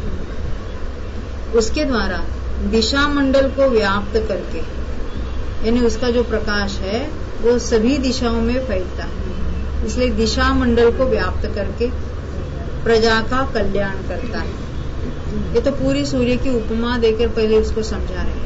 उसके द्वारा दिशा मंडल को व्याप्त करके, यानी उसका जो प्रकाश है वो सभी दिशाओं में फैलता है, इसलिए दिशा मंडल को व्याप्त करके प्रजा का कल्याण करता है। ये तो पूरी सूर्य की उपमा देकर पहले उसको समझा रहे हैं।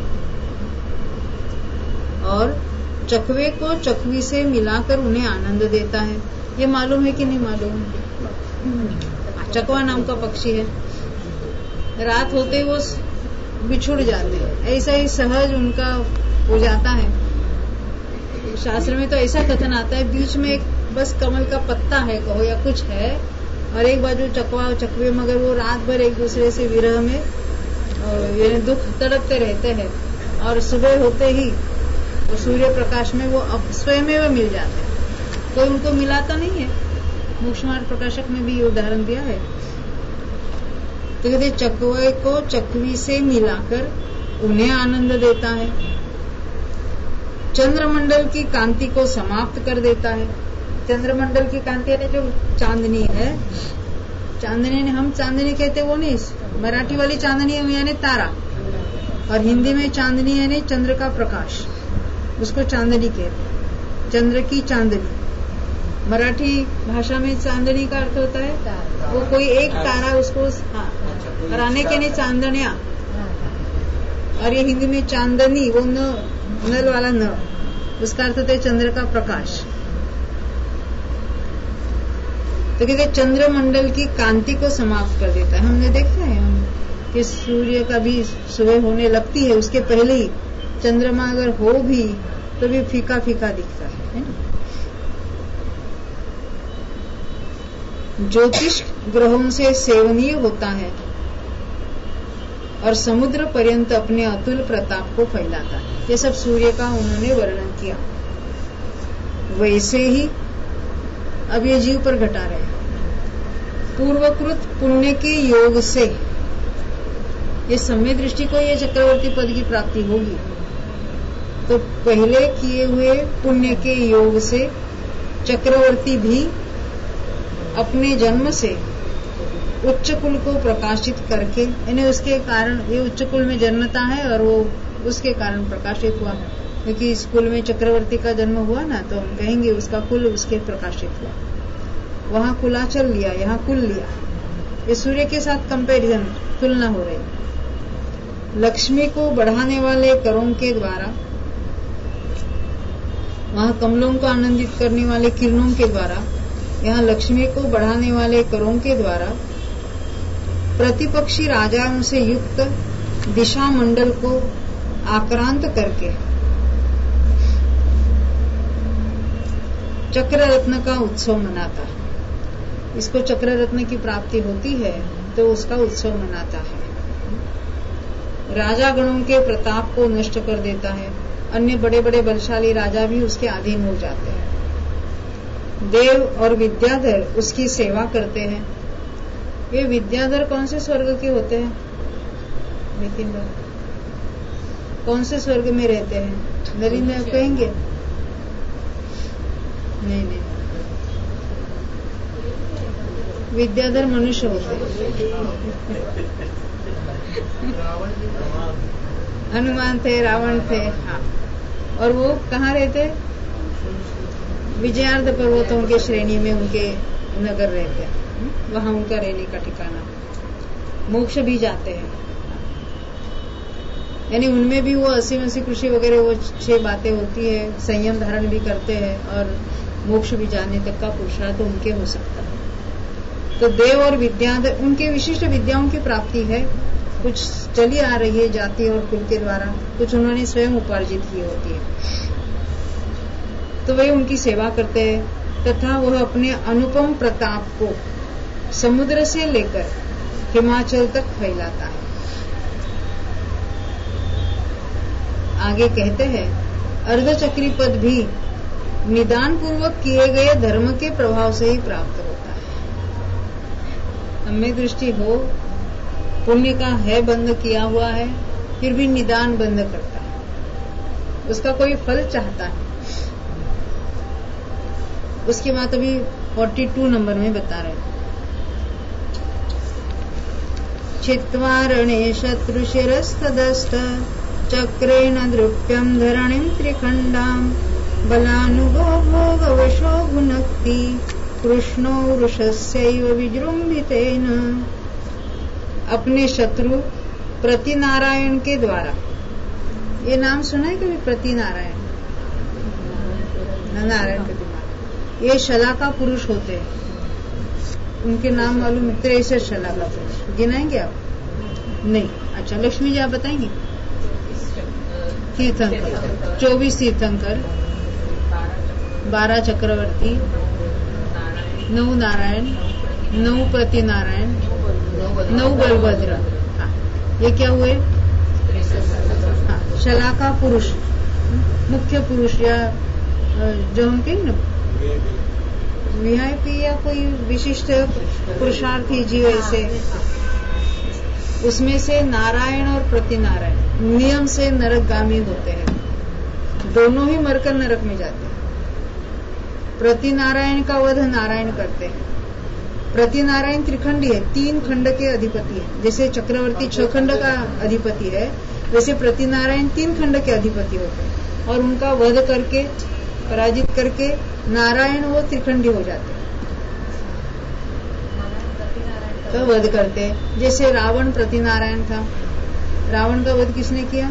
और चकवे को चकवी से मिलाकर उन्हें आनंद देता है। ये मालूम है कि नहीं मालूम? चकवा नाम का पक्षी है, रात होते ही वो बिछुड़ जाते हैं, ऐसा ही सहज उनका हो जाता है। शास्त्र में तो ऐसा कथन आता है, बीच में एक बस कमल का पत्ता है कहो या कुछ है, और एक बाजू चकवा और चकवे, मगर वो रात भर एक दूसरे से विरह में दुख तड़पते रहते हैं, और सुबह होते ही तो सूर्य प्रकाश में वो स्वयं में मिल जाते हैं, कोई उनको मिलाता नहीं है। मोक्षमार्ग प्रकाशक में भी ये उदाहरण दिया है। तो कहते चकवे को चकवी से मिलाकर उन्हें आनंद देता है, चंद्रमंडल की कांति को समाप्त कर देता है। चंद्रमंडल की कांति यानी जो चांदनी है, चांदनी हम चांदनी कहते वो नहीं, मराठी वाली चांदनी यानी तारा, और हिंदी में चांदनी यानी चंद्र का प्रकाश, उसको चांदनी कहते हैं, चंद्र की चांदनी। मराठी भाषा में चांदनी का अर्थ होता है वो कोई एक तारा, उसको और आने के लिए चांदनिया, और ये हिंदी में चांदनी, वो नल वाला न, उसका अर्थ होता है चंद्र का प्रकाश। तो कहते चंद्रमंडल की कांति को समाप्त कर देता है। हमने देखा है कि सूर्य का भी सुबह होने लगती है, उसके पहले ही चंद्रमा अगर हो भी तो भी फीका फीका दिखता है ना। ज्योतिष ग्रहों से सेवनीय होता है और समुद्र पर्यंत अपने अतुल प्रताप को फैलाता है। ये सब सूर्य का उन्होंने वर्णन किया। वैसे ही अब ये जीव पर घटा रहे हैं। पूर्वकृत पुण्य के योग से ये सम्य दृष्टि को ये चक्रवर्ती पद की प्राप्ति होगी, तो पहले किए हुए पुण्य के योग से चक्रवर्ती भी अपने जन्म से उच्च कुल को प्रकाशित करके, यानी उसके कारण ये उच्च कुल में जन्मता है और वो उसके कारण प्रकाशित हुआ, क्योंकि इस कुल में चक्रवर्ती का जन्म हुआ ना, तो हम कहेंगे उसका कुल उसके प्रकाशित हुआ। वहां कुलाचल लिया, यहाँ कुल लिया, ये सूर्य के साथ कंपैरिजन, तुलना हो रही। लक्ष्मी को बढ़ाने वाले करों के द्वारा, वहां कमलों को आनंदित करने वाले किरणों के द्वारा, यहाँ लक्ष्मी को बढ़ाने वाले करों के द्वारा प्रतिपक्षी राजाओं से युक्त दिशा मंडल को आक्रांत करके चक्र रत्न का उत्सव मनाता है। इसको चक्र रत्न की प्राप्ति होती है तो उसका उत्सव मनाता है। राजा गणों के प्रताप को नष्ट कर देता है, अन्य बड़े बड़े बलशाली राजा भी उसके अधीन हो जाते हैं। देव और विद्याधर उसकी सेवा करते हैं। ये विद्याधर कौन से स्वर्ग के होते हैं? नितिन भाई, कौन से स्वर्ग में रहते हैं? नलिन में कहेंगे? नहीं, विद्याधर मनुष्य होते हैं। हनुमान थे, रावण थे, हाँ। और वो कहाँ रहते? विजयार्ध पर्वतों के श्रेणी में उनके नगर रहते हैं, वहां उनका रहने का ठिकाना। मोक्ष भी जाते हैं, यानी उनमें भी वो 80 कृषि वगैरह वो 6 बातें होती है, संयम धारण भी करते हैं और मोक्ष भी जाने तक का पुरुषार्थ उनके हो सकता है। तो देव और विद्याधर, उनके विशिष्ट विद्याओं की प्राप्ति है कुछ चली आ रही है जाति और कुल के द्वारा, कुछ उन्होंने स्वयं उपार्जित की होती है, तो वे उनकी सेवा करते हैं तथा वह अपने अनुपम प्रताप को समुद्र से लेकर हिमाचल तक फैलाता है। आगे कहते हैं, अर्धचक्री पद भी निदान पूर्वक किए गए धर्म के प्रभाव से ही प्राप्त होता है। हमें दृष्टि हो, पुण्य का है बंद किया हुआ है, फिर भी निदान बंद करता है, उसका कोई फल चाहता है। उसके बाद अभी 42 नंबर में बता रहे हैं, छित्त्वारणे शत्रुशिरस्तदस्त चक्रेण दृप्यं धरणिं त्रिखंडाम बलानुगो भोगवशो भुनक्ति कृष्णो वृषस्यैव विजृंभितेन। अपने शत्रु प्रतिनारायण के द्वारा, ये नाम सुना है कभी? प्रतिनारायण, नारायण प्रतिनारायण, ये शलाका पुरुष होते हैं, उनके नाम मालूम है? 63 शलाका पुरुष गिनाएंगे आप? नहीं। अच्छा, लक्ष्मी जी आप बताएंगे? तीर्थंकर, 24 तीर्थंकर, 12 चक्रवर्ती, 9 नारायण, 9 प्रतिनारायण, 9 बलभद्र। हाँ, ये क्या हुए? हाँ, शलाका पुरुष, मुख्य पुरुष, या जो हम कहें ना वीआईपी या कोई विशिष्ट पुरुषार्थी जीव, ऐसे उसमें से नारायण और प्रतिनारायण नियम से नरकगामी होते हैं, दोनों ही मरकर नरक में जाते हैं। प्रतिनारायण का वध नारायण करते हैं। प्रतिनारायण त्रिखंडी है, 3 खंड के अधिपति है। जैसे चक्रवर्ती 6 खंड का अधिपति है, वैसे प्रतिनारायण 3 खंड के अधिपति होते हैं, और उनका वध करके, पराजित करके नारायण वो त्रिखंडी हो जाते हैं, तो वध करते हैं। जैसे रावण प्रतिनारायण था, रावण का वध किसने किया?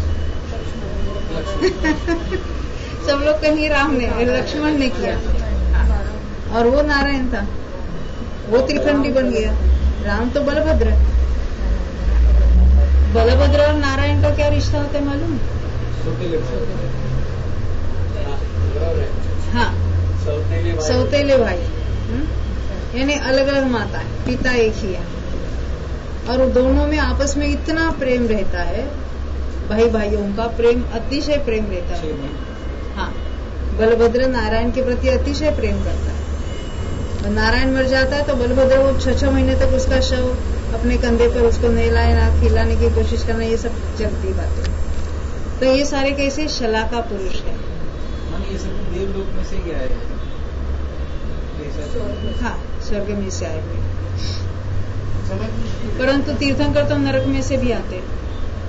सब लोग कहेंगे राम ने, लक्ष्मण ने किया, और वो नारायण था, वो त्रिखंडी बन गया। राम तो बलभद्र, बलभद्र और नारायण का क्या रिश्ता होता है मालूम? हाँ, सौतेले भाई, यानी अलग अलग माता है, पिता एक ही है, और दोनों में आपस में इतना प्रेम रहता है, भाई भाइयों का प्रेम, अतिशय प्रेम रहता है। हाँ, बलभद्र नारायण के प्रति अतिशय प्रेम करता है। नारायण मर जाता है तो बलभद्र वो 6 महीने तक उसका शव अपने कंधे पर उसको नहलाना, खिलाने की कोशिश करना, ये सब चलती बातें। तो ये सारे कैसे शलाका पुरुष है। ये सब देवलोक में से गया है। हाँ, स्वर्ग में से आए हुए, परंतु तीर्थंकर तो नरक में से भी आते हैं।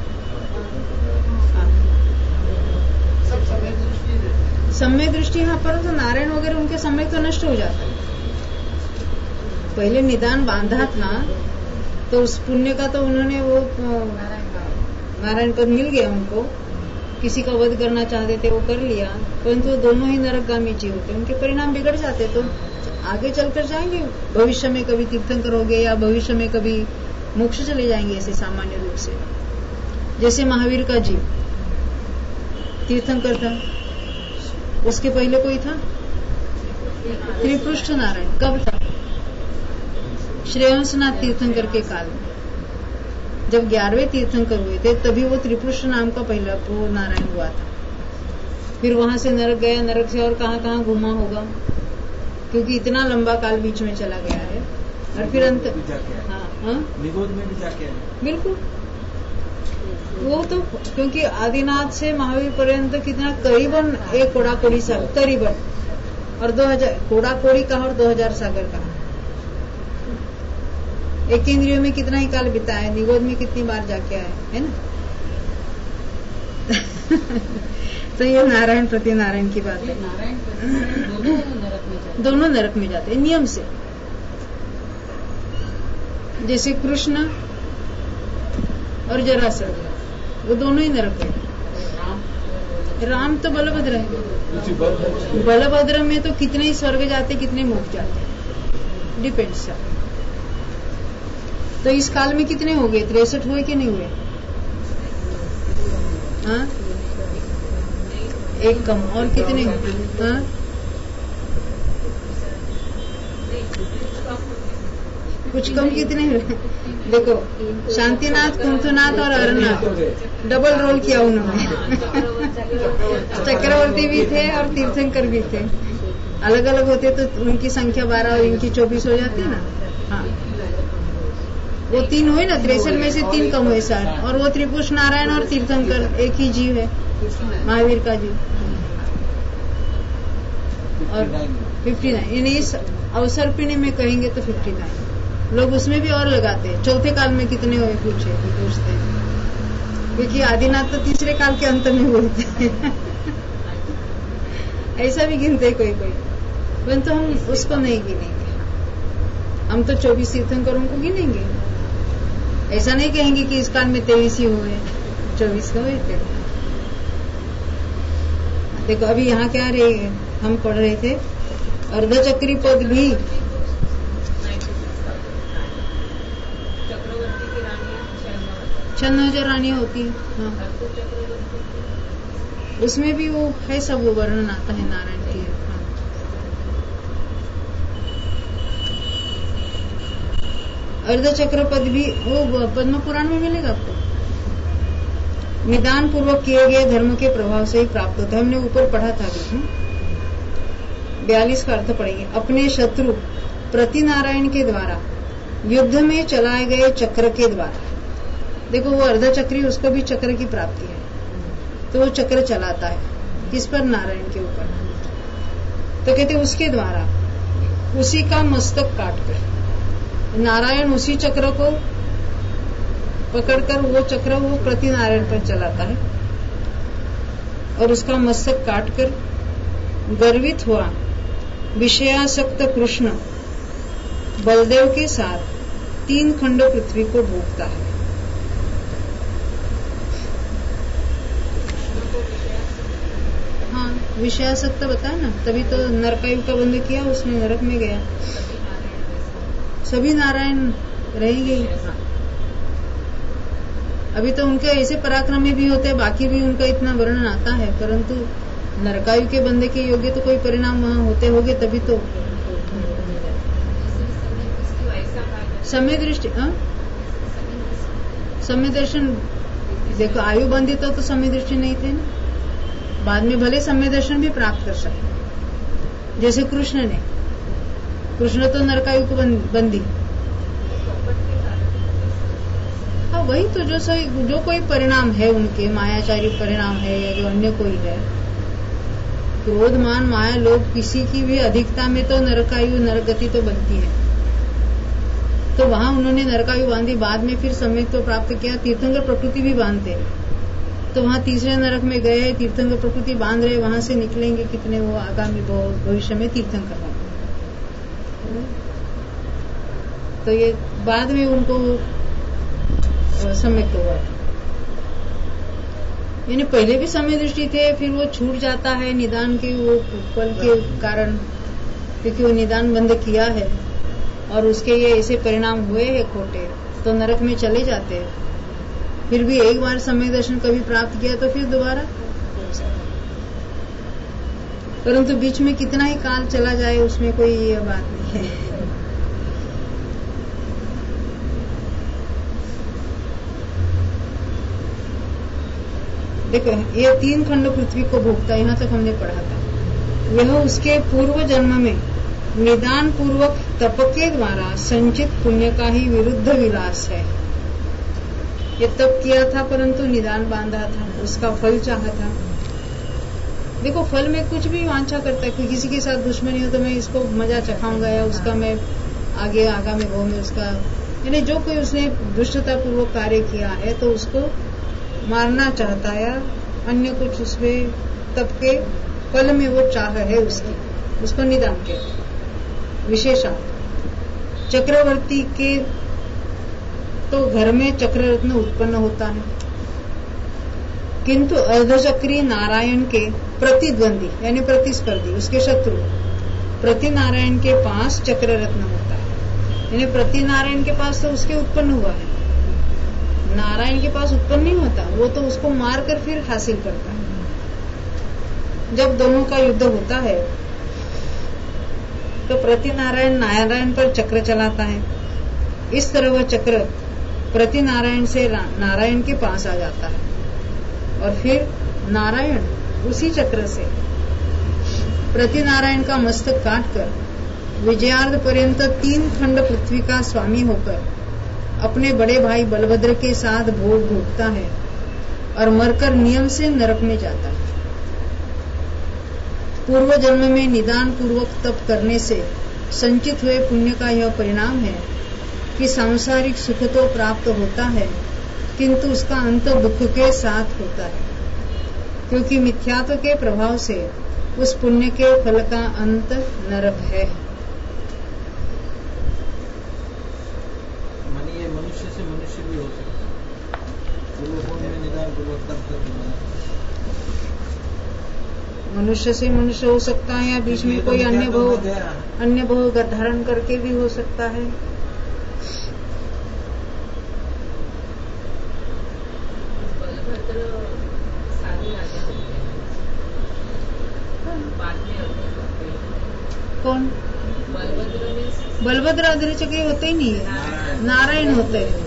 सम्य दृष्टि, हाँ, परंतु नारायण वगैरह उनके समय तो नष्ट हो जाता है। पहले निदान बांधा था तो उस पुण्य का तो उन्होंने वो नारायण पद मिल गया उनको, किसी का वध करना चाहते थे वो कर लिया, परंतु दोनों ही नरकगामी जीव होते, उनके परिणाम बिगड़ जाते, तो आगे चलकर जाएंगे, भविष्य में कभी तीर्थंकर हो गए या भविष्य में कभी मोक्ष चले जाएंगे, ऐसे सामान्य रूप से। जैसे महावीर का जीव तीर्थंकर था, उसके पहले कोई था? त्रिपृष्ठ नारायण। कब था? श्रेयंसनाथ तीर्थंकर के काल में, जब 11वें तीर्थंकर हुए थे, तभी वो त्रिपृष्ठ नाम का पहला वो नारायण हुआ था। फिर वहां से नरक गया, नरक से और कहाँ घूमा होगा, क्योंकि इतना लंबा काल बीच में चला गया है। और फिर अंत निगोद में भी जाके बिल्कुल, वो तो क्योंकि आदिनाथ से महावीर पर्यंत कितना करीबन एक कोड़ा-कोड़ी साल, करीबन, और 2000 कोड़ा-कोड़ी कहा और 2000 सागर कहा। एक इंद्रियों में कितना ही काल बिताया, निगोद में कितनी बार जाके आए, है ना। तो ये नारायण प्रति नारायण की बात है। दोनों नरक में जाते हैं नियम से। जैसे कृष्ण और जरासंध, वो दोनों ही नरक में। राम तो बलभद्र है, बलभद्र में तो कितने ही स्वर्ग जाते, कितने मोक्ष जाते, डिपेंड्स। तो इस काल में कितने हो गए? 63 हुए कि नहीं हुए? हाँ, एक कम, और कितने? हाँ, कुछ कम कितने हुए? देखो, शांतिनाथ, कुंथनाथ और अरनाथ डबल रोल किया उन्होंने। चक्रवर्ती भी थे और तीर्थंकर भी थे। अलग अलग होते तो उनकी संख्या 12 और इनकी 24 हो जाती ना। हाँ, वो 3 हुए ना, 63 में से 3 कम हुए सर। और वो त्रिपुष नारायण और तीर्थंकर एक ही जीव है, महावीर का जीव। और 59, यानी इस अवसर पिणी में कहेंगे तो 59। लोग उसमें भी और लगाते हैं। चौथे काल में कितने हुए पूछते हैं, क्योंकि आदिनाथ तो तीसरे काल के अंत में हुए थे। ऐसा भी गिनते कोई कोई, परंतु हम उसको नहीं गिनेंगे। हम तो 24 तीर्थंकरों को गिनेंगे। ऐसा नहीं कहेंगे कि इस काल में 23 ही हुए, 24 हुए थे। देखो अभी यहाँ क्या रहे, हम पढ़ रहे थे अर्धचक्री पद भी चक्रवर्ती की रानियां 96 रानियां होती है। हाँ, उसमें भी वो है, सब वो वर्णन आता है नारायण की। हाँ, अर्धचक्र पद भी वो पद्म पुराण में मिलेगा आपको। निदान पूर्वक किए गए धर्म के प्रभाव से ही प्राप्त होता है। हमने ऊपर पढ़ा था अभी। 42 का अर्थ पढ़ेंगे। अपने शत्रु प्रतिनारायण के द्वारा युद्ध में चलाए गए चक्र के द्वारा। देखो वो अर्धचक्री, उसको भी चक्र की प्राप्ति है, तो वो चक्र चलाता है किस पर? नारायण के ऊपर। तो कहते उसके द्वारा उसी का मस्तक काटकर, नारायण उसी चक्र को पकड़कर वो चक्र वो प्रतिनारायण पर चलाता है और उसका मस्तक काटकर गर्वित हुआ विषयासक्त कृष्ण बलदेव के साथ 3 खंड पृथ्वी को भोगता है। हाँ, विषयासक्त बताया ना, तभी तो नरकायु का बंध किया, उसने नरक में गया। सभी नारायण रहेंगे। अभी तो उनके ऐसे पराक्रमी भी होते हैं, बाकी भी उनका इतना वर्णन आता है, परंतु नरकायु के बंदे के योग्य तो कोई परिणाम वहाँ होते होंगे, तभी तो समय दृष्टि। समय दर्शन, देखो आयु बंधित तो समय दृष्टि नहीं थे ना, बाद में भले समय दर्शन भी प्राप्त कर सकते। जैसे कृष्ण तो नरकायु को बंदी। हाँ, वही तो जो कोई परिणाम है उनके, मायाचारी परिणाम है या जो अन्य कोई है, क्रोध मान माया लोग किसी की भी अधिकता में तो नरकायु नरगति तो बनती है। तो वहां उन्होंने नरकायु बांधी, बाद में फिर सम्यक तो प्राप्त किया। तीर्थंकर प्रकृति भी बांधते हैं, तो वहां तीसरे नरक में गए, तीर्थंकर प्रकृति बांध रहे, वहां से निकलेंगे कितने वो आगामी भविष्य में तीर्थंकर होंगे। तो ये बाद में उनको सम्यक हुआ, यानी पहले भी समय दृष्टि थे, फिर वो छूट जाता है निदान के वो फल के कारण, क्योंकि वो निदान बंद किया है और उसके ये ऐसे परिणाम हुए हैं खोटे, तो नरक में चले जाते हैं। फिर भी एक बार समय दर्शन कभी प्राप्त किया तो फिर दोबारा, परंतु बीच में कितना ही काल चला जाए उसमें कोई ये बात नहीं है। देखो ये 3 खंड पृथ्वी को भोगता, यहाँ तक हमने पढ़ा था। यह उसके पूर्व जन्म में निदान पूर्वक तप के द्वारा संचित पुण्य का ही विरुद्ध विलास है। ये तप किया था परंतु निदान बांधा था, उसका फल चाहा था। देखो फल में कुछ भी वांछा करता है, किसी के साथ दुश्मनी हो तो मैं इसको मजा चखाऊंगा या उसका मैं आगामी भाव में उसका, यानी जो कोई उसने दुष्टता पूर्वक कार्य किया है तो उसको मारना चाहता है या अन्य कुछ उसमें तप के फल में वो चाह है उसकी, उसको निदान के विशेषा। चक्रवर्ती के तो घर में चक्र रत्न उत्पन्न होता है, किंतु अर्धचक्री नारायण के प्रतिद्वंदी यानी प्रतिस्पर्धी, उसके शत्रु प्रति नारायण के पास चक्र रत्न होता है। यानी प्रति नारायण के पास तो उसके उत्पन्न हुआ है, नारायण के पास उत्पन्न नहीं होता, वो तो उसको मार कर फिर हासिल करता है। जब दोनों का युद्ध होता है तो प्रति नारायण नारायण पर चक्र चलाता है, इस तरह वह चक्र प्रति नारायण से नारायण के पास आ जाता है और फिर नारायण उसी चक्र से प्रति नारायण का मस्तक काटकर विजयार्ध पर्यंत 3 खंड पृथ्वी का स्वामी होकर अपने बड़े भाई बलभद्र के साथ भोग भोगता है और मरकर नियम से नरक में जाता है। पूर्व जन्म में निदान पूर्वक तप करने से संचित हुए पुण्य का यह परिणाम है कि सांसारिक सुख तो प्राप्त होता है, किंतु उसका अंत दुख के साथ होता है, क्योंकि मिथ्यात्व के प्रभाव से उस पुण्य के फल का अंत नरक है। मानिए मनुष्य से मनुष्य भी हो सकता है, पूर्व में निदान पूर्वक तप करके मनुष्य से मनुष्य हो सकता है, या बीच में कोई अन्य भाव धारण करके भी हो सकता है। कौन? बलभद्र अदृश्य के होते ही नहीं है, नारायण होते हैं।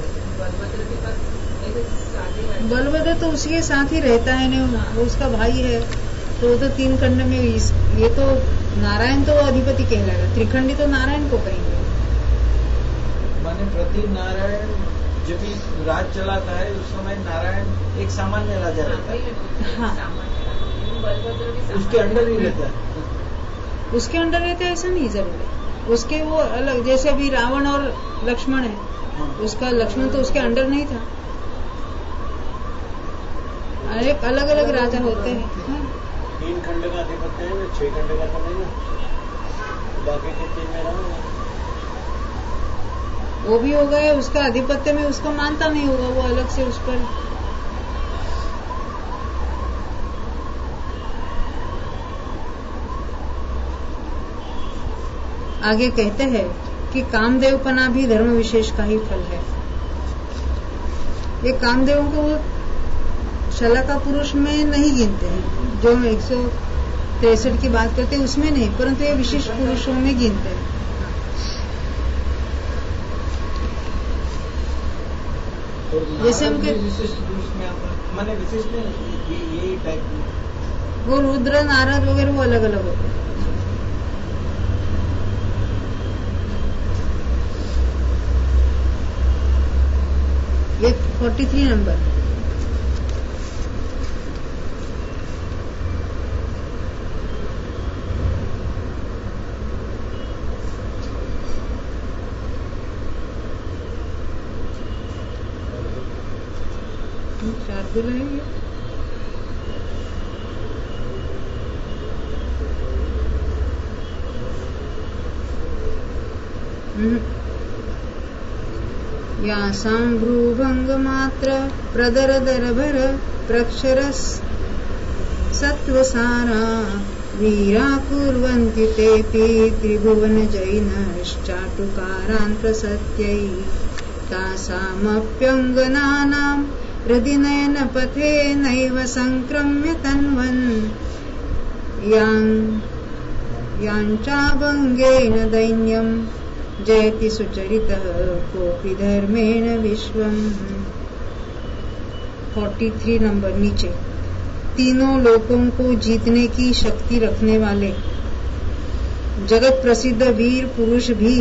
बलभद्र तो उसके साथ ही रहता है ना, वो उसका भाई है, तो वो तो 3 खंड में ये तो नारायण तो अधिपति कहलाएगा, त्रिखंडी तो नारायण को कहेंगे। माने प्रति नारायण जब भी राज चलाता है उस समय नारायण एक सामान्य राजा रहता है। हाँ, उसके अंडर ही रहता है। उसके अंडर रहता है ऐसा नहीं जरूर है, उसके वो अलग, जैसे अभी रावण और लक्ष्मण है, उसका लक्ष्मण तो उसके अंडर नहीं था, एक अलग अलग राजा होते हैं। 3 खंड का अधिपत्य है, 6 खंड का तो नहीं है, बाकी के 3 में रहा वो भी हो गए, उसका अधिपत्य में उसको मानता नहीं होगा, वो अलग से उस पर। आगे कहते हैं कि कामदेवपना भी धर्म विशेष का ही फल है। ये कामदेवों को शलाका पुरुष में नहीं गिनते हैं, जो 163 की बात करते हैं उसमें नहीं, परंतु ये विशिष्ट पुरुषों में गिनते हैं। जैसे हम विशिष्ट पुरुष में माने विशिष्ट यही टाइप, वो रुद्र नारद वगैरह वो अलग अलग होते हैं। ये 43 नंबर। शार्दुल है ये। यासां भ्रूभंग मात्र प्रदरदरभर प्रक्षरस सत्वसारा वीरा कुर्वन्ति तेऽपि त्रिभुवन जैनश्चाटुकारान् प्रसत्यै तासामप्यङ्गनानां हृदि नयन पथे नैव संक्रम्य तन्वन् यांचाभंगेन दैन्यं जयति सुचरितः कोऽपि धर्मेण विश्वम्। 43 नंबर नीचे। तीनों लोकों को जीतने की शक्ति रखने वाले जगत प्रसिद्ध वीर पुरुष भी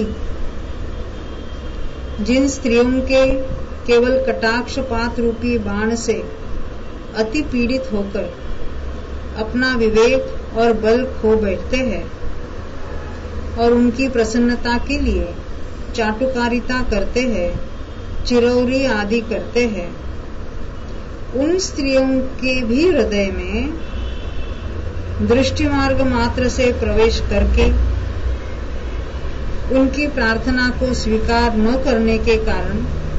जिन स्त्रियों के केवल कटाक्षपात रूपी बाण से अति पीड़ित होकर अपना विवेक और बल खो बैठते हैं और उनकी प्रसन्नता के लिए चाटुकारिता करते हैं, चिरौरी आदि करते हैं, उन स्त्रियों के भी हृदय में दृष्टि मार्ग मात्र से प्रवेश करके उनकी प्रार्थना को स्वीकार न करने के कारण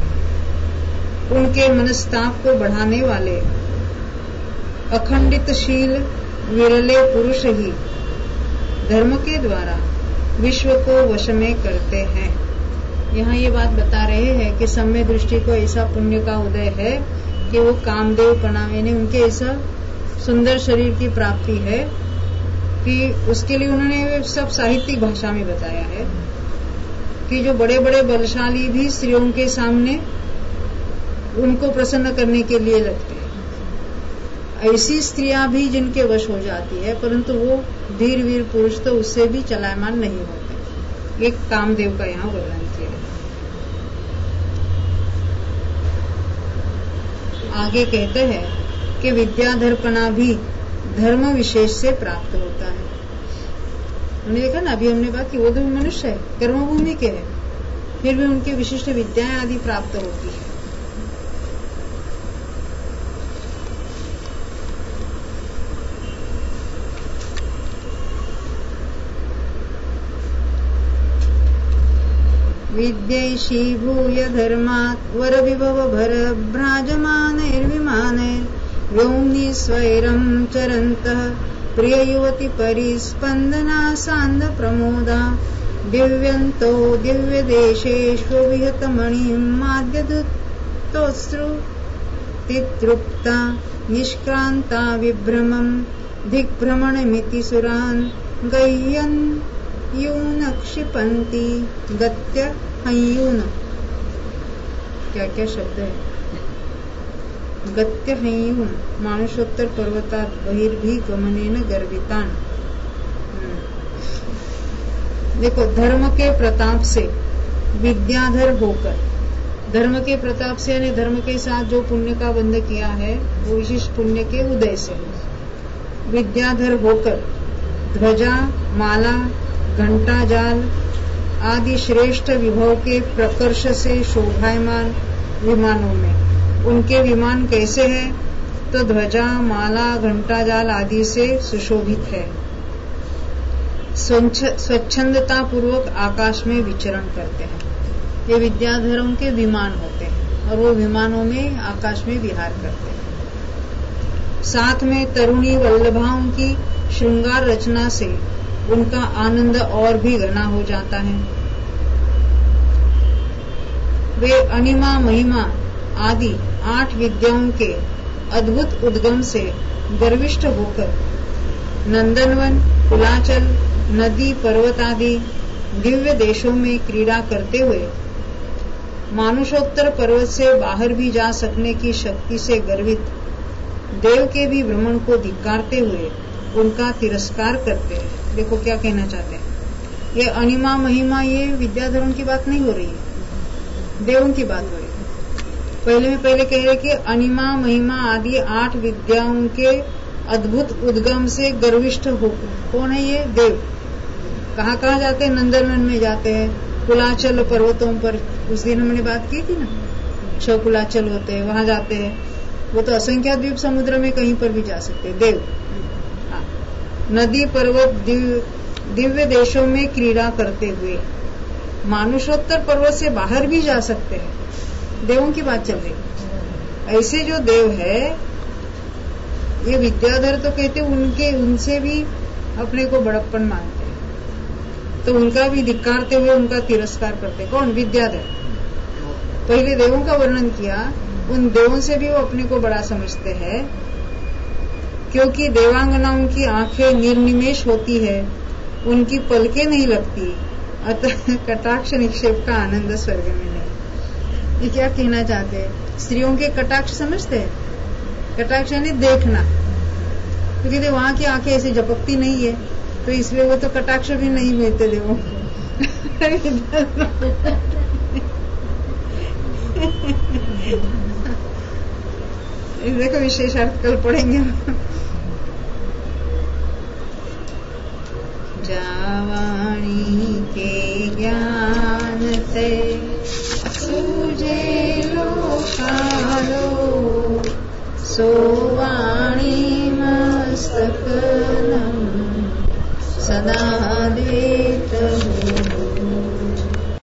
उनके मनस्ताप को बढ़ाने वाले अखंडितशील विरले पुरुष ही धर्म के द्वारा विश्व को वश में करते हैं। यहाँ ये बात बता रहे हैं कि सम्य दृष्टि को ऐसा पुण्य का उदय है कि वो कामदेव प्रणाम यानी उनके ऐसा सुंदर शरीर की प्राप्ति है कि उसके लिए उन्होंने सब साहित्यिक भाषा में बताया है कि जो बड़े बड़े बलशाली भी स्त्रियों के सामने उनको प्रसन्न करने के लिए लगते हैं। ऐसी स्त्रियां भी जिनके वश हो जाती है, परंतु वो धीर वीर पुरुष तो उससे भी चलायमान नहीं होते। एक कामदेव का यहाँ वर्णन किया है। आगे कहते हैं कि विद्याधरपना भी धर्म विशेष से प्राप्त होता है। उन्होंने देखा ना, अभी हमने बात की, वो तो मनुष्य है, कर्मभूमि के है, फिर भी उनके विशिष्ट विद्याएं आदि प्राप्त होती है। विद्यैषी भूय धर्मात् वर विभव भर भ्राजमानैर्विमानैर् व्योम्नि स्वैरं चरन्तः प्रिय युवती परिस्पन्दना सान्द प्रमोदा दिव्यन्तो दिव्य देशेषु विहतमणिं माद्यदुत्तोऽश्रु तितृप्ता निष्क्रान्ता विभ्रमं दिग्भ्रमणमिति सुरान् गह्यन् यून क्षिपन्ति गत्य हयून। क्या क्या शब्द है? गत्य हयून मानुषोत्तर पर्वतात बहिर्भी गमनेन गर्वितान। देखो, धर्म के प्रताप से विद्याधर होकर, धर्म के प्रताप से यानी धर्म के साथ जो पुण्य का बंध किया है वो विशिष्ट पुण्य के उदय से विद्याधर होकर ध्वजा, माला, घंटा जाल आदि श्रेष्ठ विभव के प्रकर्ष से शोभायमान विमानों में, उनके विमान कैसे हैं? तो ध्वजा, माला, घंटा जाल आदि से सुशोभित है। स्वच्छंदता पूर्वक आकाश में विचरण करते हैं। ये विद्याधरों के विमान होते हैं और वो विमानों में आकाश में विहार करते हैं। साथ में तरुणी वल्लभाओं की श्रृंगार रचना से उनका आनंद और भी घना हो जाता है। वे अनिमा, महिमा आदि 8 विद्याओं के अद्भुत उद्गम से गर्विष्ठ होकर नंदनवन, कुलाचल, नदी, पर्वत आदि दिव्य देशों में क्रीड़ा करते हुए मानुषोत्तर पर्वत से बाहर भी जा सकने की शक्ति से गर्वित देव के भी भ्रमण को धिक्कारते हुए उनका तिरस्कार करते हैं। देखो क्या कहना चाहते हैं। ये अनिमा, महिमा ये विद्याधरों की बात नहीं हो रही है, देवों की बात हो रही है। पहले कह रहे कि अनिमा, महिमा आदि 8 विद्याओं के अद्भुत उद्गम से गर्विष्ठ हो। कौन है ये? देव। कहाँ कहाँ जाते हैं? नंदनवन में जाते हैं, कुलाचल पर्वतों पर, उस दिन हमने बात की थी ना, 6 कुलाचल होते हैं, वहां जाते हैं। वो तो असंख्या द्वीप समुद्र में कहीं पर भी जा सकते हैं, देव। नदी, पर्वत, दिव्य देशों में क्रीड़ा करते हुए मानुषोत्तर पर्वत से बाहर भी जा सकते हैं। देवों की बात चल रही। ऐसे जो देव है ये विद्याधर तो कहते उनसे भी अपने को बड़प्पन मानते हैं, तो उनका भी धिक्कारते हुए उनका तिरस्कार करते। कौन? विद्याधर। पहले देवों का वर्णन किया, उन देवों से भी वो अपने को बड़ा समझते हैं, क्योंकि देवांगनाओं की आंखें निर्निमेष होती है, उनकी पलकें नहीं लगती, अतः कटाक्ष निक्षेप का आनंद स्वर्ग में नहीं। ये क्या कहना चाहते हैं? स्त्रियों के कटाक्ष समझते हैं? कटाक्ष यानी देखना, क्योंकि वहां की आंखें ऐसे झपकती नहीं है, तो इसलिए वो तो कटाक्ष भी नहीं मिलते देवों को। देखो विशेषार्थ कल पढ़ेंगे। जावाणी के ज्ञान